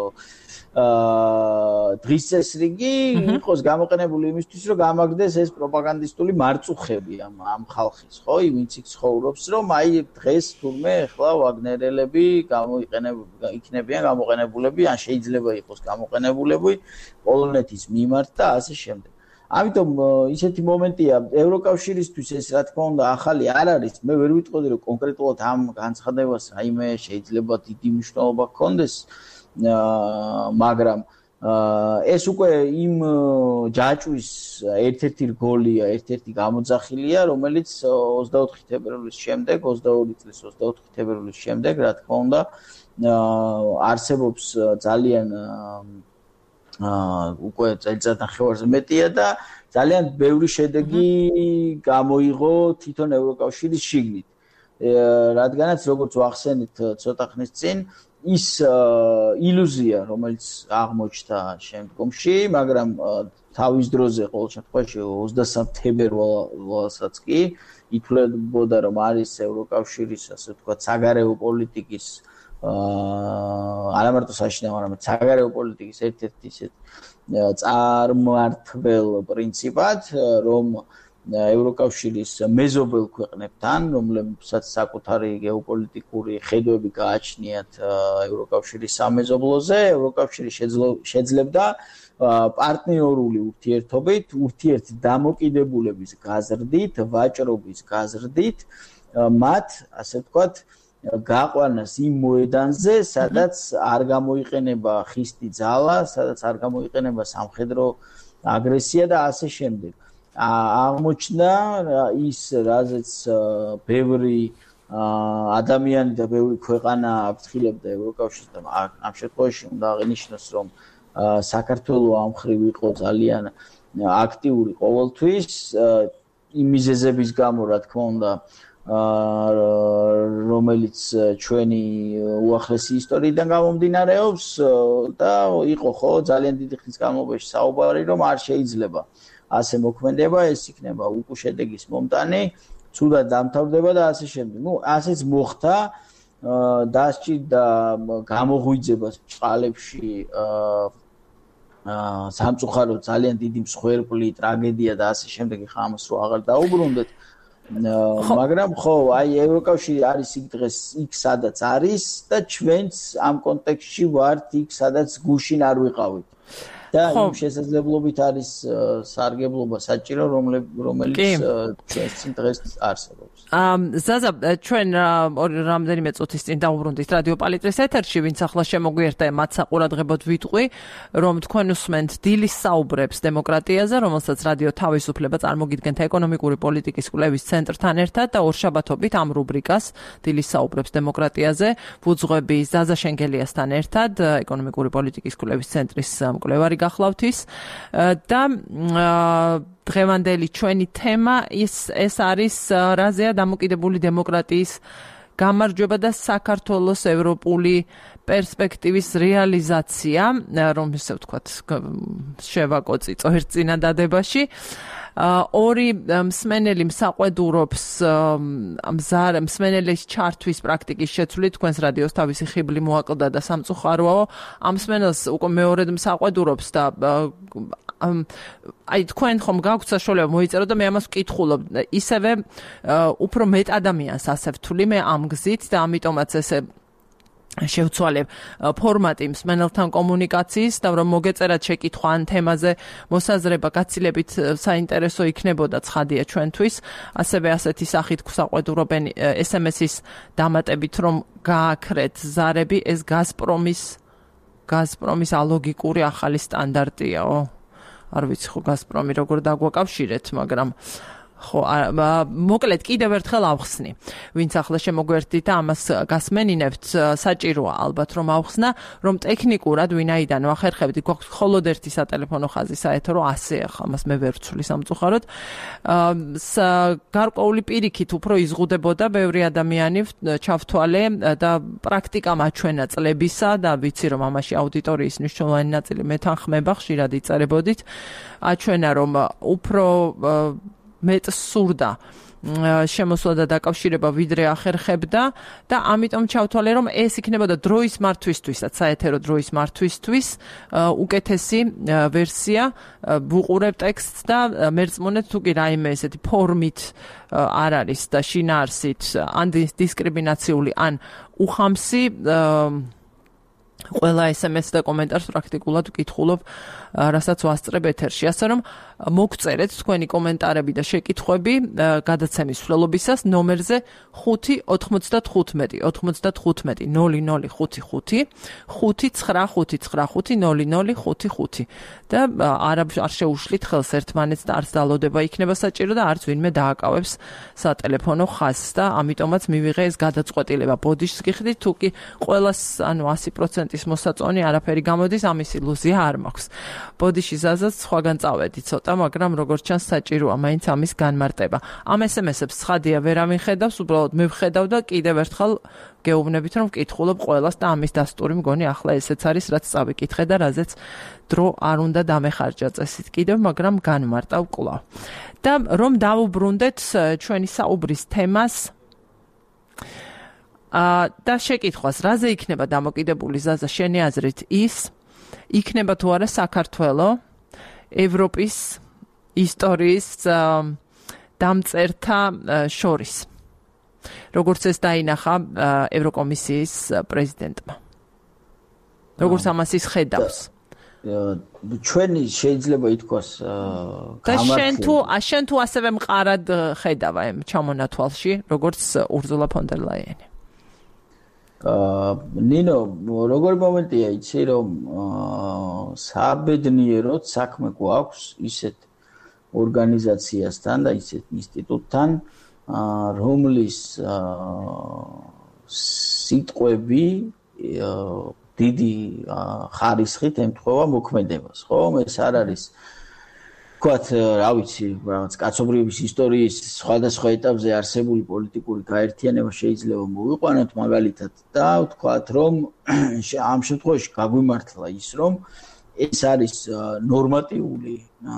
აა დღის წესრიგი იყოს გამოყენებული იმისთვის რომ გამაგდეს ეს პროპაგანდისტული მარწუხები ამ ამ ხალხის ხო ვინც იქ ცხოვრობს რომ აი დღეს თურმე ახლა ვაგნერელები გამოიყენებიან იქნებიან გამოყენებულები ან შეიძლება იყოს გამოყენებულები პოლონეთის მიმართ და ასე შემდეგ ამიტომ ისეთი მომენტია ევროკავშირისთვის ეს რა თქმა უნდა ახალი არ არის მე ვერ ვიტყოდი რომ კონკრეტულად ამ განცხადებას რაიმე შეიძლება დიდი მნიშვნელობა ჰქონდეს მაგრამ ეს უკვე იმ ჯაჭვის ერთ-ერთი რგოლია ერთ-ერთი გამოძახილია რომელიც ოცდაოთხი თებერვლის შემდეგ ოცდაორი წლის ოცდაოთხი თებერვლის შემდეგ რა თქმა უნდა არსებობს ძალიან აა უკვე წელიწად ნახევარზე მეტია და ძალიან ბევრი შედეგი გამოიღო თვითონ ევროკავშირის შიგნით. რადგანაც როგორც ვახსენით ცოტა ხნის წინ ის ილუზია რომელიც აღმოჩნდა შემდგომში, მაგრამ თავის დროზე ყოველ შემთხვევაში ოცდასამი თებერვალსაც კი ითვლებოდა რომ არის ევროკავშირის ასე ვთქვათ საგარეო პოლიტიკის აა არა მარტო საშინაო, არამედ საგარეო პოლიტიკის ერთ-ერთი ისეთ წარმმართველ პრინციპად, რომ ევროკავშირის მეზობელ ქვეყნებთან, რომლებსაც საკუთარი გეოპოლიტიკური ხედვები გააჩნიათ ევროკავშირის სამეზობლოზე, ევროკავშირი შეძლებდა პარტნიორული ურთიერთობით, ურთიერთ დამოკიდებულების გაზრდით, ვაჭრობის გაზრდით, მათ, ასე ვთქვათ, გაყვანას იმ მოედანზე, სადაც არ გამოიყენება ხისტი ძალა, სადაც არ გამოიყენება სამხედრო აგრესია და ასე შემდეგ. აღმოჩნდა ის, რაზეც ბევრი ადამიანი და ბევრი ქვეყანა აფრთხილებდა ევროკავშირს და ამ შემთხვევაში უნდა აღინიშნოს, რომ საქართველო ამ მხრივ იყო ძალიან აქტიური ყოველთვის, იმ მიზეზების გამო, რა თქმა უნდა, რომელიც ჩვენი უახლესი ისტორიიდან გამომდინარეობს და იყო ხო ძალიან დიდი ხნის განმავლობაში საუბარი რომ არ შეიძლება ასე მოქმედება ეს იქნება უკუ შედეგის მომტანი ცუდად დამთავრდება და ასე შემდეგ. ნუ ასეც მოხდა დასჭირდა გამოღვიძება წყალებში აა სამწუხაროდ ძალიან დიდი მსხვერპლი ტრაგედია და ასე შემდეგ ხა ამას რო აღარ დაუბრუნდეთ მაგრამ ხო აი ევროკავშირი არის იქ დღეს იქ სადაც არის და ჩვენც ამ კონტექსტში ვართ იქ სადაც გუშინ არ ვიყავით და იმ შესაძლებლობით არის სარგებლობა საჭირო რომელიც ჩვენს წინ დღეს არსებობს. ზაზა ჩვენ რამდენიმე წუთის წინ დავუბრუნდით რადიო პალიტრის ეთერში ვინც ახლა შემოგვიერთდა მათ საყურადღებოდ ვიტყვი რომ თქვენ უსმენთ დილის საუბრებს დემოკრატიაზე რომელსაც რადიო თავისუფლება წარმოგიდგენთ ეკონომიკური პოლიტიკის კვლევის ცენტრთან ერთად და ორშაბათობით ამ რუბრიკას დილის საუბრებს დემოკრატიაზე ვუძღვები ზაზა შენგელიასთან ერთად ეკონომიკური პოლიტიკის კვლევის ცენტრის მკვლევარი გახლავთ ის და დღევანდელი ჩვენი თემა ის ეს არის რაზეა დამოკიდებული დემოკრატიის გამარჯვება და საქართველოს ევროპული პერსპექტივის რეალიზაცია, რომ ისე ვთქვათ, შევაკოცი წოერწინა დადებაში. ორი მსმენელი მსაყვედურობს მზარ მსმენელის ჩართვის პრაქტიკის შეცვლით თქვენს რადიოს თავისი ხიბლი მოაკლდა და სამწუხაროა ამ მსმენელს უკვე მეორედ მსაყვედურობს და აი თქვენ ხომ გაქვთ საშუალება მოიწეროთ და მე ამას ვკითხულობ ისევე უფრო მეტ ადამიანს ასე ვთვლი მე ამ გზით და ამიტომაც ესე შევცვალებ ფორმატი მსმენელთან კომუნიკაციის და რომ მოგეწერათ შეკითხვა ან თემაზე მოსაზრება გაცილებით საინტერესო იქნებოდა ცხადია ჩვენთვის ასევე ასეთი სახით გვსაყვედურობენ ესემესის დამატებით რომ გააქრეთ ზარები ეს გაზპრომის გაზპრომის ალოგიკური ახალი სტანდარტიაო არ ვიცი ხო გაზპრომი როგორ დაგვაკავშირეთ მაგრამ ხო მოკლედ კიდევ ერთხელ ავხსნი ვინც ახლა შემოგვერთდით და ამას გასმენინებთ საჭიროა ალბათ რომ ავხსნა რომ ტექნიკურად ვინაიდან ვახერხებდი გვაქვს მხოლოდ ერთი სატელეფონო ხაზი საერთო რომ ასე ახლა ამას მე ვერ ვცვლი სამწუხაროდ გარკვეული პირიქით უფრო იზღუდებოდა ბევრი ადამიანი ჩავთვალე და პრაქტიკა მაჩვენა წლებისა და ვიცი რომ ამაში აუდიტორიის მნიშვნელოვანი ნაწილი მეთანხმება ხშირად იწერებოდით აჩვენა რომ უფრო მეტ სურდა შემოსვლა და დაკავშირება ვიდრე ახერხებდა და ამიტომ ჩავთვალე რომ ეს იქნებოდა დროის მართვისთვისაც საეთერო დროის მართვისთვის უკეთესი ვერსია ვუყურებ ტექსტს და მერწმუნეთ თუ კი რაიმე ესეთი ფორმით არ არის და შინაარსით ან დისკრიმინაციული ან უხამსი ყველა ესემეს და კომენტარს პრაქტიკულად ვკითხულობ რასაც ვასწრებ ეთერში ასე რომ მოგწერეთ თქვენი კომენტარები და შეკითხვები გადაცემის მსვლელობისას ნომერზე ხუთი ოთხმოცდათხუთმეტი ოთხმოცდათხუთმეტი ნოლი ნოლი ხუთი ხუთი ხუთი ცხრა ხუთი ცხრა ხუთი ნოლი ნოლი ხუთი ხუთი და არ არ შეუშლით ხელს ერთმანეთს და არც დალოდება იქნება საჭირო და არც ვინმე დააკავებს სატელეფონო ხაზს და ამიტომაც მივიღე ეს გადაწყვეტილება ბოდიშს გიხდით თუ კი ყველას ანუ ასი პროცენტის მოსაწონი არაფერი გამოდის ამის ილუზია არ მაქვს ბოდიში ზაზაც სხვაგან წავედი ცოტა მაგრამ როგორც ჩანს საჭიროა მაინც ამის განმარტება ამ ესემესებს ცხადია ვერ ამიხედავს უბრალოდ მივხედავ და კიდევ ერთხელ გეუბნებით რომ ვკითხულობ ყველას და ამის დასტური მგონი ახლა ესეც არის რაც წავიკითხე და რაზეც დრო არ უნდა დამეხარჯა წესით კიდევ მაგრამ განმარტავ კვლავ და რომ დავუბრუნდეთ ჩვენი საუბრის თემას და შეკითხვას რაზე იქნება დამოკიდებული ზაზა შენი აზრით ის იქნება თუ არა საქართველო ევროპის ისტორიის დამწერთა შორის როგორც ეს დაინახა ევროკომისიის პრეზიდენტმა როგორც ამას ის ხედავს ჩვენი შეიძლება ითქვას და შენ თუ შენ თუ ასევე მყარად ხედავ ამ ჩამონათვალში როგორც ურზულა ფონ დერ ლაიენი ნინო როგორი მომენტია იცი რომ საბედნიეროდ საქმე გვაქვს ისეთ ორგანიზაციასთან და ისეთ ინსტიტუტთან რომლის სიტყვები დიდი ხარისხით ემთხვევა მოქმედებას ხო ეს არ არის ვთქვათ რა ვიცი რაღაც კაცობრიობის ისტორიის სხვადასხვა ეტაპზე არსებული პოლიტიკური გაერთიანება შეიძლება მოვიყვანოთ მაგალითად და ვთქვათ რომ ამ შემთხვევაში გაგვიმართლა ის რომ ეს არის ნორმატიული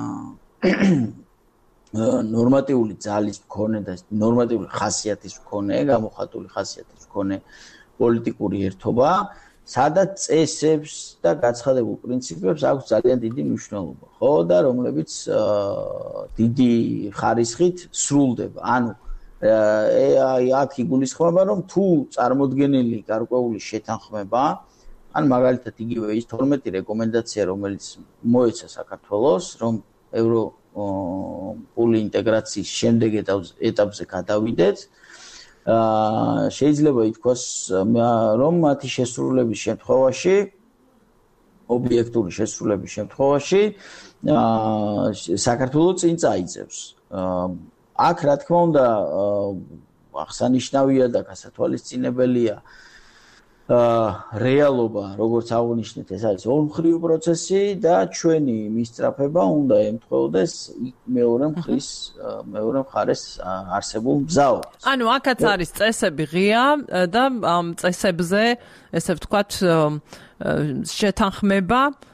ნორმატიული ძალის მქონე და ნორმატიული ხასიათის მქონე გამოხატული ხასიათის მქონე პოლიტიკური ერთობა სადაც წესებს და გაცხადებულ პრინციპებს აქვს ძალიან დიდი მნიშვნელობა, ხო და რომლებიც დიდი ხარისხით სრულდება. ანუ აი აქ იგულისხმება რომ თუ წარმოდგენილი გარკვეული შეთანხმება, ან მაგალითად იგივე ის თორმეტი რეკომენდაცია, რომელიც მოეცა საქართველოს, რომ ევროპული ინტეგრაციის შემდეგ ეტაპზე გადავიდეთ, აა შეიძლება ითქვას რომ მათი შესრულების შემთხვევაში ობიექტური შესრულების შემთხვევაში აა საქართველოს წინ წაიწევს. აქ რა თქმა უნდა აღსანიშნავია და გასათვალისწინებელია აა რეალობა, როგორც აღნიშნეთ, ეს არის ორმხრივი პროცესი და ჩვენი მისწრაფება უნდა ემთხვეოდეს მეორე მხრის მეორე მხარეს არსებულ მგზავრობას. ანუ აქაც არის წესები ღია და ამ წესებზე, ესე ვთქვათ, შეთანხმება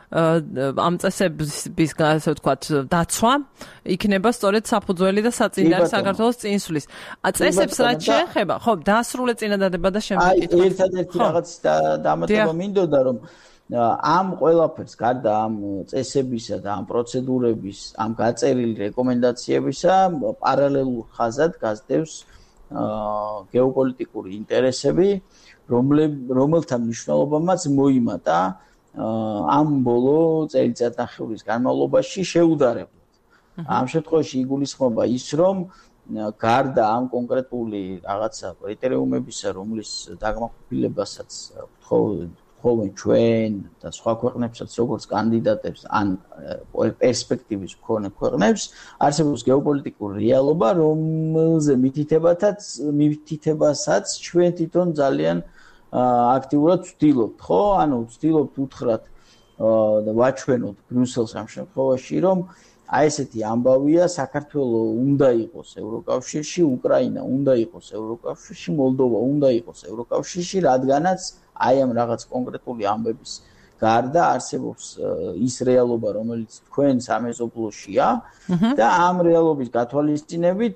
ამ წესების ასე ვთქვათ დაცვა იქნება სწორედ საფუძველი და საწინდარი საქართველოს წინსვლის. წესებს რაც შეეხება, ხო, დაასრულე წინადადება და შემდეგ კითხვა. აი, ერთადერთი რაღაც დამატება მინდოდა რომ ამ ყველაფერს გარდა ამ წესებისა და ამ პროცედურების, ამ გაწერილი რეკომენდაციებისა პარალელურ ხაზად გასდევს გეოპოლიტიკური ინტერესები, რომელთა მნიშვნელობამაც მოიმატა ამ ბოლო წელიწადნახევრის განმავლობაში შეუდარებლად. ამ შემთხვევაში იგულისხმება ის, რომ გარდა ამ კონკრეტული რაღაცა კრიტერიუმებისა, რომლის დაგმაყოფილებასაც ვთხოვენ ჩვენ და სხვა ქვეყნებსაც როგორც კანდიდატებს ან პერსპექტივის მქონე ქვეყნებს, არსებობს გეოპოლიტიკური რეალობა, რომელზე მითითებათაც მითითებასაც ჩვენ თვითონ ძალიან აქტიურად ვცდილობთ, ხო? ანუ ვცდილობთ უთხრათ და ვაჩვენოთ ბრიუსელს ამ შემთხვევაში, რომ აი ესეთი ამბავია, საქართველო უნდა იყოს ევროკავშირში, უკრაინა უნდა იყოს ევროკავშირში, მოლდოვა უნდა იყოს ევროკავშირში, რადგანაც აი ამ რაღაც კონკრეტული ამბების გარდა არსებობს ის რეალობა, რომელიც თქვენ სამეზობლოშია და ამ რეალობის გათვალისწინებით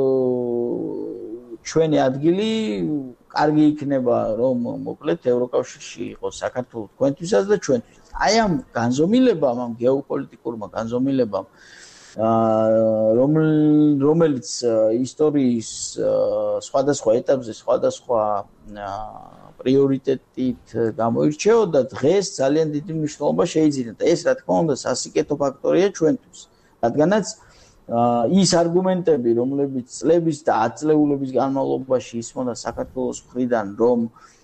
ჩვენი ადგილი კარგი იქნება, რომ მოკლედ ევროკავშირში იყოს საქართველო თქვენთვისაც და ჩვენთვის. აი ამ განზომილებამ, ამ გეოპოლიტიკურმა განზომილებამ, რომელიც ისტორიის სხვადასხვა ეტაპზე სხვადასხვა პრიორიტეტით გამოირჩეოდა, დღეს ძალიან დიდი მნიშვნელობა შეიძინა და ეს რა თქმა უნდა სასიკეთო ფაქტორია ჩვენთვის. რადგანაც ის არგუმენტები, რომლებიც წლების და ათწლეულების განმავლობაში ისმოდა საქართველოს მხრიდან, რომ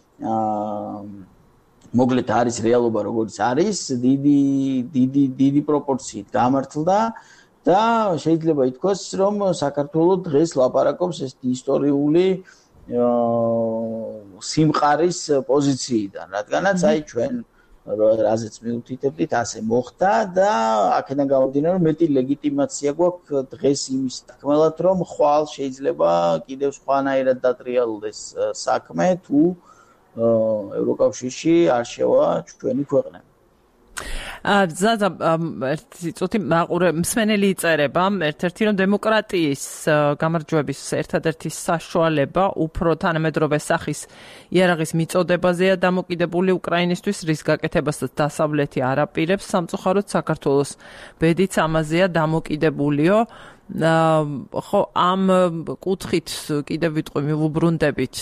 მოკლედ არის რეალობა როგორც არის, დიდი დიდი დიდი პროპორციით გამართლდა და შეიძლება ითქვას, რომ საქართველო დღეს ლაპარაკობს ეს ისტორიული სიმყარის პოზიციიდან, რადგანაც აი ჩვენ რაზეც მიუთითებდით, ასე მოხდა და აქედან გამომდინარე, რომ მეტი ლეგიტიმაცია გვაქვს დღეს იმის თქმელად, რომ ხვალ შეიძლება კიდევ სხვანაირად დატრიალდეს საქმე, თუ ევროკავშირში არ შევა ჩვენი ქვეყნები. ზაზა ერთი წუთი მაყურე მსმენელი იწერება ერთ-ერთი რომ დემოკრატიის გამარჯვების ერთადერთი საშუალება უფრო თანამედროვე სახის იარაღის მიწოდებაზეა დამოკიდებული უკრაინისთვის, რის გაკეთებასაც დასავლეთი არ აპირებს, სამწუხაროდ საქართველოს ბედიც ამაზეა დამოკიდებულიო. ხო ამ კუთხით კიდევ ვიტყვი მივუბრუნდებით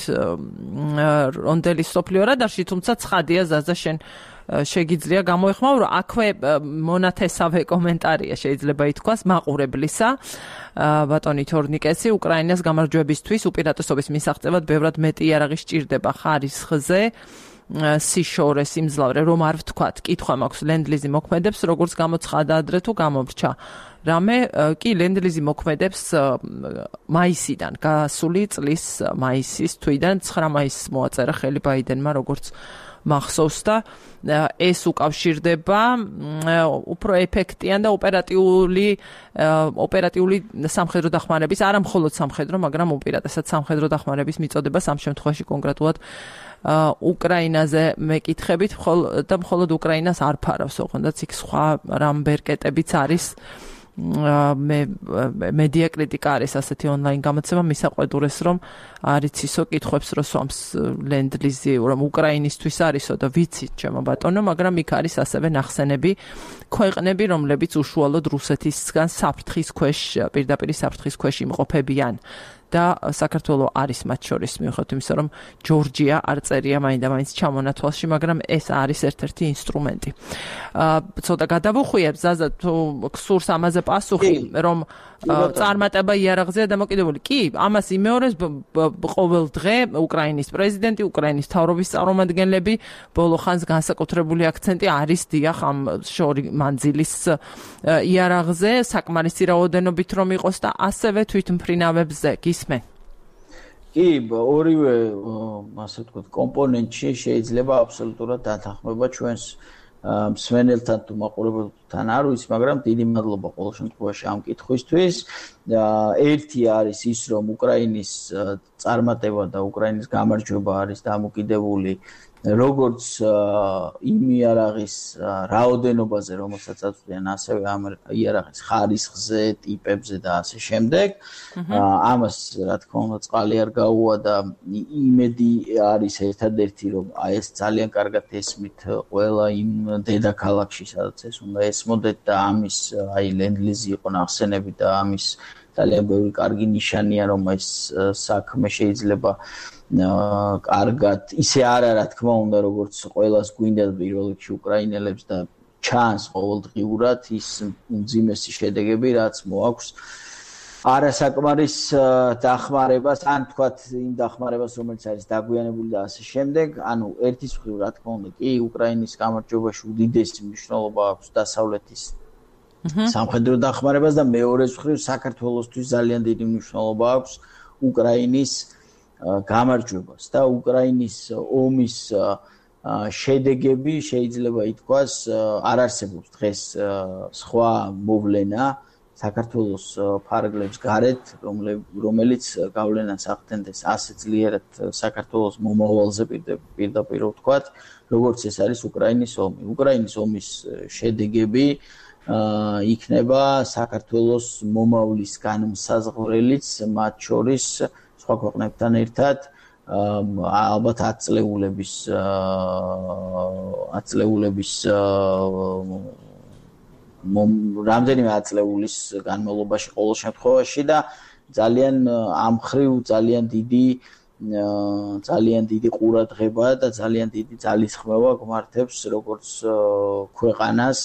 რონდელი სოფლიო რადარში, თუმცა ცხადია ზაზა შენ შეგიძლია გამოეხმაურო, აქვე მონათესავე კომენტარია შეიძლება ითქვას მაყურებლისა ბატონი თორნიკესი, უკრაინას გამარჯვებისთვის უპირატესობის მისაღწევად ბევრად მეტი იარაღი სჭირდება ხარისხზე, სიშორე, სიმძლავრე, რომ არ ვთქვათ, კითხვა მაქვს ლენდლიზი მოქმედებს, როგორც გამოცხადა ადრე თუ გამომრჩა. რამე კი ლენდლიზი მოქმედებს მაისიდან, გასული წლის მაისის თვიდან ცხრა მაისს მოაწერა ხელი ბაიდენმა, როგორც მახსოვს და ეს უკავშირდება უფრო ეფექტიან და ოპერატიული ოპერატიული სამხედრო დახმარების, არა მხოლოდ სამხედრო, მაგრამ უპირატესად სამხედრო დახმარების მიწოდებას ამ შემთხვევაში კონკრეტულად უკრაინაზე მეკითხებით და მხოლოდ უკრაინას არ ფარავს, ოღონდაც იქ სხვა რამბერკეტებიც არის. მე მედია კრიტიკა არის ასეთი ონლაინ გამოცემა მისაყვედურეს, რომ არიცისო კითხვებს რო სვამს ლენდლიზი, რომ უკრაინისთვის არისო და ვიცით ჩემო ბატონო, მაგრამ იქ არის ასევე ნახსენები ქვეყნები, რომლებიც უშუალოდ რუსეთისგან საფრთხის ქვეშ, პირდაპირ საფრთხის ქვეშ იმყოფებიან. და საქართველო არის მათ შორის, მიუხედავად იმისა, რომ ჯორჯია არ წერია მაინდა-მაინც ჩამონათვალში, მაგრამ ეს არის ერთ-ერთი ინსტრუმენტი. ცოტა გადავუხვიებ, ზაზა, თუ გსურს ამაზე პასუხი, რომ წარმატება იარაღზეა დამოკიდებული. კი, ამას იმეორებს ყოველ დღე უკრაინის პრეზიდენტი, უკრაინის მთავრობის წარმომადგენლები, ბოლო ხანს განსაკუთრებული აქცენტი არის დიახ ამ შორი მანძილის იარაღზე, საკმარისი რაოდენობით რომ იყოს და ასევე თვითმფრინავებზე. გისმენ? კი, ორივე, ასე ვთქვათ, კომპონენტში შეიძლება აბსოლუტურად დათანხმება ჩვენს მსმენელთან თუ მაყურებელთან არ ვიცი, მაგრამ დიდი მადლობა ყოველ შემთხვევაში ამ კითხვისთვის. ერთი არის ის, რომ უკრაინის წარმატება და უკრაინის გამარჯვება არის დამოკიდებული როგორც იმ იარაღის რაოდენობაზე, რომელსაც აწვდიან, ასევე ამ იარაღის ხარისხზე, ტიპებზე და ასე შემდეგ. ამას, რა თქმა უნდა, წყალი არ გაუვა და იმედი არის ერთადერთი, რომ აი ეს ძალიან კარგად ესმით ყველა იმ დედაქალაქში, სადაც ეს უნდა ესმოდეთ და ამის აი ლენდ-ლიზი იყო ნახსენები და ამის ძალიან ბევრი კარგი ნიშანია, რომ ეს საქმე შეიძლება კარგად ისე არა რა თქმა უნდა როგორც ყველას გვინდა პირველ რიგში უკრაინელებს და ჩანს ყოველდღიურად ის უმძიმესი შედეგები რაც მოაქვს არასაკმარის დახმარებას ან თქვათ იმ დახმარებას რომელიც არის დაგვიანებული და ასე შემდეგ ანუ ერთის მხრივ რა თქმა უნდა კი უკრაინის გამარჯვებაში უდიდესი მნიშვნელობა აქვს დასავლეთის სამხედრო დახმარებას და მეორეს მხრივ საქართველოსთვის ძალიან დიდი მნიშვნელობა აქვს უკრაინის გამარჯვებას და უკრაინის ომის შედეგები შეიძლება ითქვას არ არსებობს დღეს სხვა მოვლენა საქართველოს ფარგლებს გარეთ რომელიც გავლენას ახდენდეს ასე ძლიერად საქართველოს მომავალზე პირდაპირ ვთქვათ როგორც ეს არის უკრაინის ომი უკრაინის ომის შედეგები იქნება საქართველოს მომავლის განმსაზღვრელიც მათ შორის სხვა ქვეყნებთან ერთად ალბათ ათწლეულების ათწლეულების რამდენიმე ათწლეულის განმავლობაში ყოველ შემთხვევაში და ძალიან ამ ხრივ ძალიან დიდი ძალიან დიდი ყურადღება და ძალიან დიდი ძალისხმევა გვმართებს როგორც ქვეყანას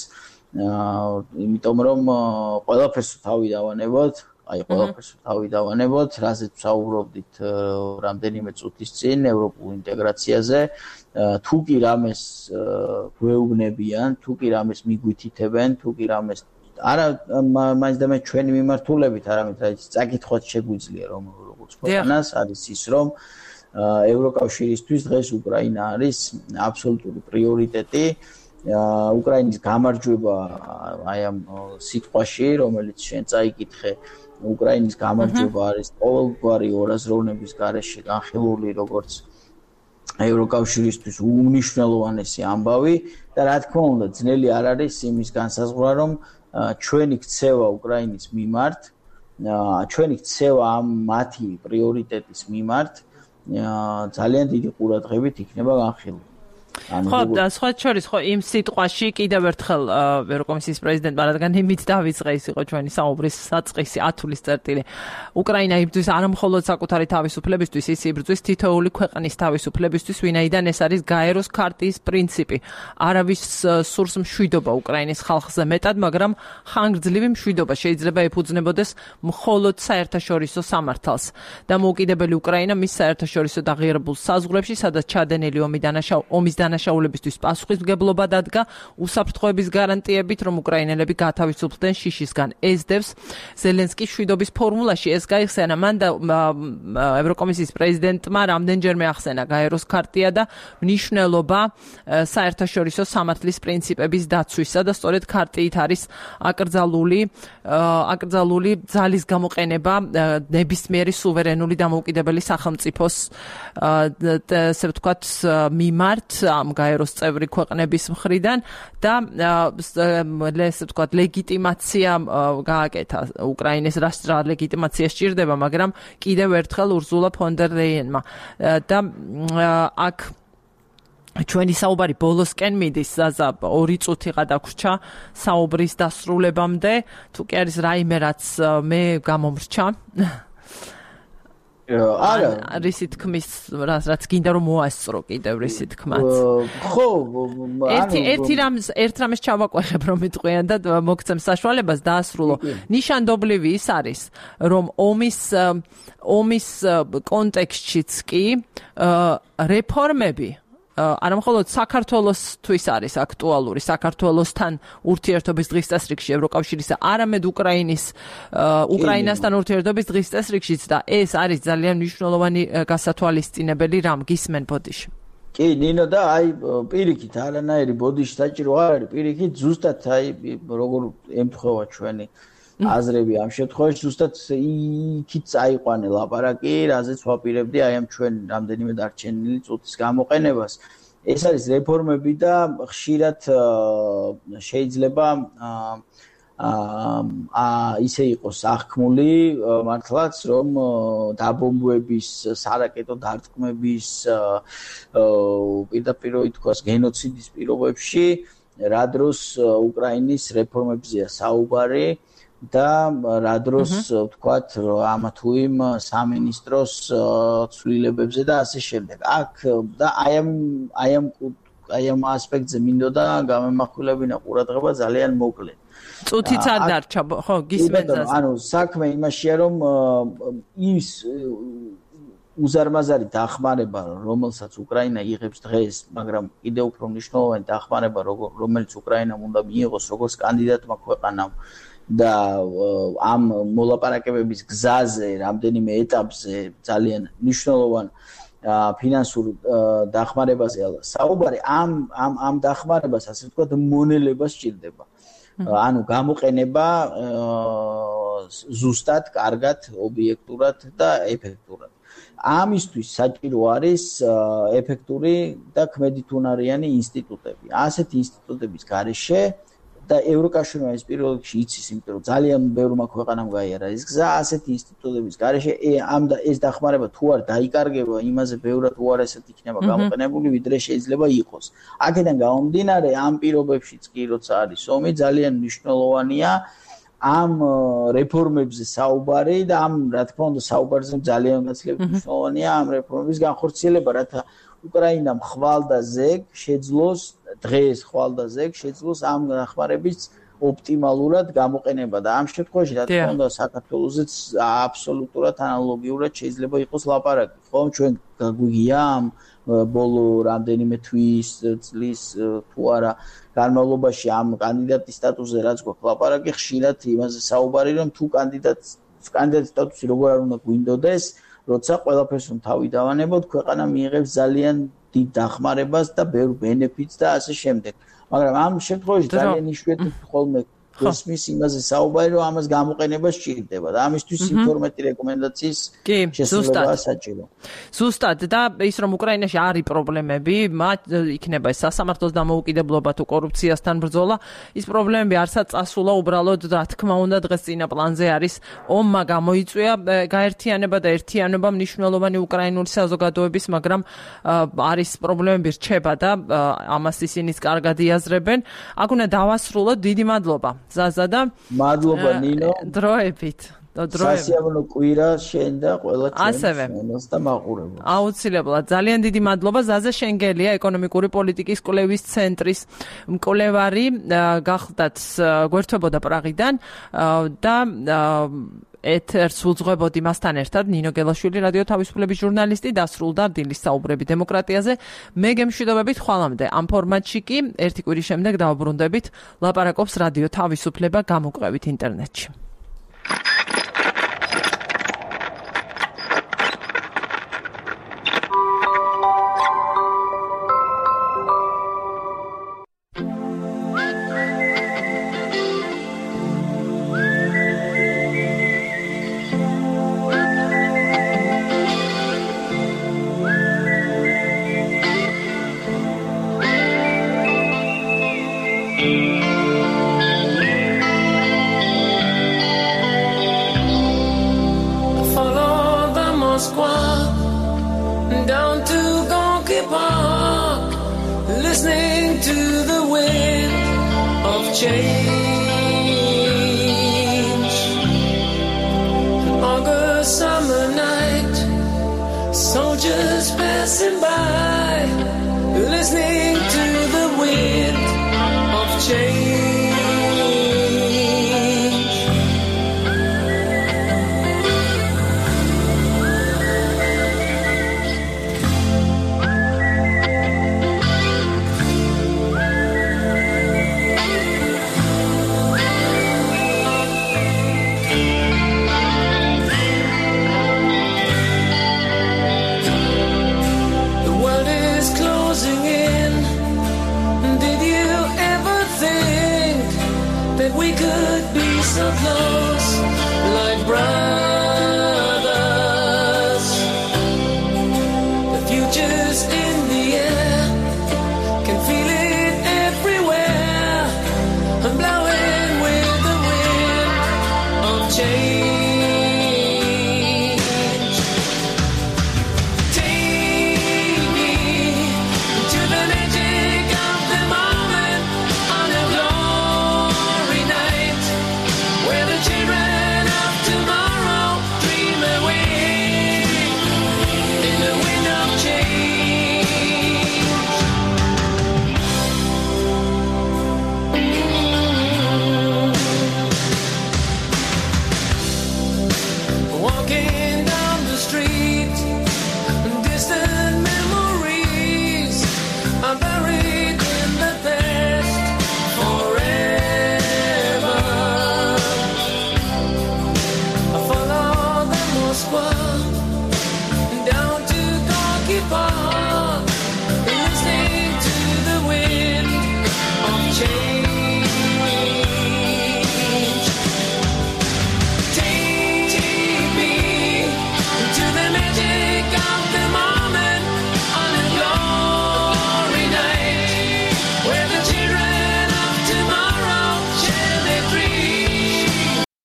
იმიტომ რომ ყველაფერს თავი დავანებოთ აი ყველაფერს თავი დავანებოთ, რაზეც ვსაუბრობდით რამდენიმე წუთის წინ ევროპულ ინტეგრაციაზე, თუ კი რამეს გვეუბნებიან, თუ კი რამეს მიგვითითებენ, თუ კი რამეს არა მაინც და მე ჩვენი მიმართულებით, არამედ რაიც წაკითხვაც შეგვიძლია რომ როგორც ქვეყანას არის ის რომ ევროკავშირისთვის დღეს უკრაინა არის აბსოლუტური პრიორიტეტი. უკრაინის გამარჯვება აი ამ სიტყვაში, რომელიც შენ წაიკითხე უკრაინის გამარჯვება არის ყოველგვარი ორაზროვნების გარეშე განხილული როგორც ევროკავშირისთვის უმნიშვნელოვანესი ამბავი და რა თქმა უნდა ძნელი არ არის იმის განსაზღვრა რომ ჩვენი ქცევა უკრაინის მიმართ ჩვენი ქცევა ამ მათი პრიორიტეტის მიმართ ძალიან დიდი ყურადღებით იქნება განხილული ხო, და სხვა შორის ხო იმ სიტყვაში კიდევ ერთხელ ევროკომისიის პრეზიდენტმა რადგან იმით დავიწყე ის იყო ჩვენი საუბრის საწყისი ათulis წერტილი უკრაინა იბრძვის არა მხოლოდ საკუთარი თავისუფლებისთვის ის იბრძვის თითოეული ქვეყნის თავისუფლებისთვის ვინაიდან ეს არის გაეროს ქარტიის პრინციპი არავის სურს მშვიდობა უკრაინის ხალხზე მეტად მაგრამ ხანგრძლივი მშვიდობა შეიძლება ეფუძნებოდეს მხოლოდ საერთაშორისო სამართალს და მოუკიდებელი უკრაინა მის საერთაშორისო დაღიარებულ საზღვრებში სადაც ჩადენილი ომი დანაშაულ ომის დანაშაულებისთვის პასუხისმგებლობა დადგა უსაფრთხოების გარანტიებით რომ უკრაინელები გათავისუფლდნენ შიშისგან ეს დევს ზელენსკის მშვიდობის ფორმულაში ეს გაიხსენა მან და ევროკომისიის პრეზიდენტმა რამდენჯერმე ახსენა გაეროს ქარტია და მნიშვნელობა საერთაშორისო სამართლის პრინციპების დაცვისა და სწორედ ქარტიით არის აკრძალული აკრძალული ძალის გამოყენება ნებისმიერი სუვერენული დამოუკიდებელი სახელმწიფოს ესე ვთქვათ მიმართ ამ გაეროს წევრი ქვეყნების მხრიდან და ესე ვთქვათ ლეგიტიმაცია გააკეთა უკრაინის რა ლეგიტიმაცია სჭირდება მაგრამ კიდევ ერთხელ ურზულა ფონ დერ ლეიენმა და აქ ჩვენი საუბარი ბოლოსკენ მიდის ზაზა ორი წუთი გადაგვრჩა საუბრის დასრულებამდე თუ კი არის რაიმე რაც მე გამომრჩა არა რისი თქმის რაც გინდა რომ მოასწრო კიდევ რისი თქმაც ხო ერთი ერთი რამს ერთ რამს ჩავაყვეხებ რომ მიტყვიან და მოგცემ საშუალებას დაასრულო ნიშანდობლივი ის არის რომ ომის ომის კონტექსტშიც კი რეფორმები არა მხოლოდ საქართველოსთვის არის აქტუალური საქართველოსთან ურთიერთობის დღის წესრიგში ევროკავშირისა არამედ უკრაინის უკრაინასთან ურთიერთობის დღის წესრიგშიც და ეს არის ძალიან მნიშვნელოვანი გასათვალისწინებელი რამ გისმენ ბოდიში კი ნინო და აი პირიქით არანაირი ბოდიში საჭირო არ არის პირიქით ზუსტად აი როგორ ემთხვევა ჩვენი აზრები ამ შემთხვევაში ზუსტად იქით წაიყვანე ლაპარაკი, რაზეც ვაპირებდი აი ამ ჩვენ რამდენიმე დარჩენილი წუთის გამოყენებას. ეს არის რეფორმები და ხშირად შეიძლება აა ისე იყოს აღქმული მართლაც რომ დაბომბვების, სარაკეტო დარტყმების, პირდაპირ ითქვას გენოციდის პირობებში რა დროს უკრაინის რეფორმებზეა საუბარი და რა დროს ვთქვათ ამა თუ იმ სამინისტროს ცვლილებებზე და ასე შემდეგ. აქ და აი ამ აი ამ აი ამ ასპექტზე მინდოდა გამემახვილებინა ყურადღება ძალიან მოკლედ. წუთიც არ დარჩა, ხო, გისმენთ. ანუ საქმე იმაშია რომ ის უზარმაზარი დახმარება, რომელსაც უკრაინა იღებს დღეს, მაგრამ კიდევ უფრო მნიშვნელოვანი დახმარება, რომელიც უკრაინამ უნდა მიიღოს როგორც კანდიდატმა ქვეყანამ და ამ მოლაპარაკებების გზაზე, რამდენიმე ეტაპზე ძალიან მნიშვნელოვანი ფინანსურ დახმარებაზე საუბარი, ამ ამ ამ დახმარებას, ასე ვთქვათ, მონელება სჭირდება. ანუ გამოყენება ზუსტად, კარგად, ობიექტურად და ეფექტურად. ამისთვის საჭირო არის ეფექტური და ქმედითუნარიანი ინსტიტუტები. ასეთი ინსტიტუტების გარეშე და ევროკავშირმა ეს პირველ რიგში იცის, იმიტომ რომ ძალიან ბევრმა ქვეყანამ გაიარა ეს გზა, ასეთი ინსტიტუტების გარეშე ამ და ეს დახმარება თუ არ დაიკარგება, იმაზე ბევრად უარესად იქნება გამოყენებული, ვიდრე შეიძლება იყოს. აქედან გამომდინარე, ამ პირობებშიც კი როცა არის ომი, ძალიან მნიშვნელოვანია ამ რეფორმებზე საუბარი და ამ რა თქმა უნდა საუბარზე ძალიან გაცილებით მნიშვნელოვანია ამ რეფორმების განხორციელება, რათა უკრაინამ ხვალ და ზეგ შეძლოს დღეს ხვალ და ზეგ შეძლოს ამ დახმარების ოპტიმალურად გამოყენება და ამ შემთხვევაში რა თქმა უნდა საქართველოსაც აბსოლუტურად ანალოგიურად შეიძლება იყოს ლაპარაკი, ხო? ჩვენ გაგვიგია ამ ბოლო რამდენიმე თვის წლის თუ არა განმავლობაში ამ კანდიდატის სტატუსზე რაც გვაქვს ლაპარაკი, ხშირად იმაზე საუბარი რომ თუ კანდიდატს კანდიდატის სტატუსი როგორ არ უნდა გვინდოდეს, როცა ყველაფერს რომ თავი დავანებოთ, ქვეყანა მიიღებს ძალიან დიდ დახმარებას და ბევრ ბენეფიტს და ასე შემდეგ. მაგრამ ამ შემთხვევაში ძალიან იშვიათად ხოლმე გესმის იმაზე საუბარი, რომ ამას გამოყენება სჭირდება და ამისთვის ინფორმატი რეკომენდაციის შესრულება საჭირო. ზუსტად და ის რომ უკრაინაში არის პრობლემები, მათ იქნება ეს სასამართლოს დამოუკიდებლობა თუ კორუფციასთან ბრძოლა, ის პრობლემები არცაც წასულა, უბრალოდ რა თქმა უნდა დღეს წინა პლანზე არის ომმა გამოიწვია გაერთიანება და ერთიანობა მნიშვნელოვანი უკრაინული საზოგადოების, მაგრამ არის პრობლემები რჩება და ამას ისინიც კარგად იაზრებენ. აქ უნდა დავასრულოთ, დიდი მადლობა. ზაზა და მადლობა ნინო დროებით სასიამოვნო კვირა შენ და ყველა ჩვენს და მაყურებელს აუცილებლად ძალიან დიდი მადლობა ზაზა შენგელია ეკონომიკური პოლიტიკის კვლევის ცენტრის მკვლევარი გახდათ გვერდთვებოდა პრაღიდან და ეთერს უძღვებოდი მასთან ერთად ნინო გელაშვილი რადიო თავისუფლების ჟურნალისტი დასრულდა დილის საუბრები დემოკრატიაზე მე გემშვიდობებით ხვალამდე ამ ფორმატში კი ერთი კვირის შემდეგ დავუბრუნდებით ლაპარაკობს რადიო თავისუფლება გამოკვლევით ინტერნეტში change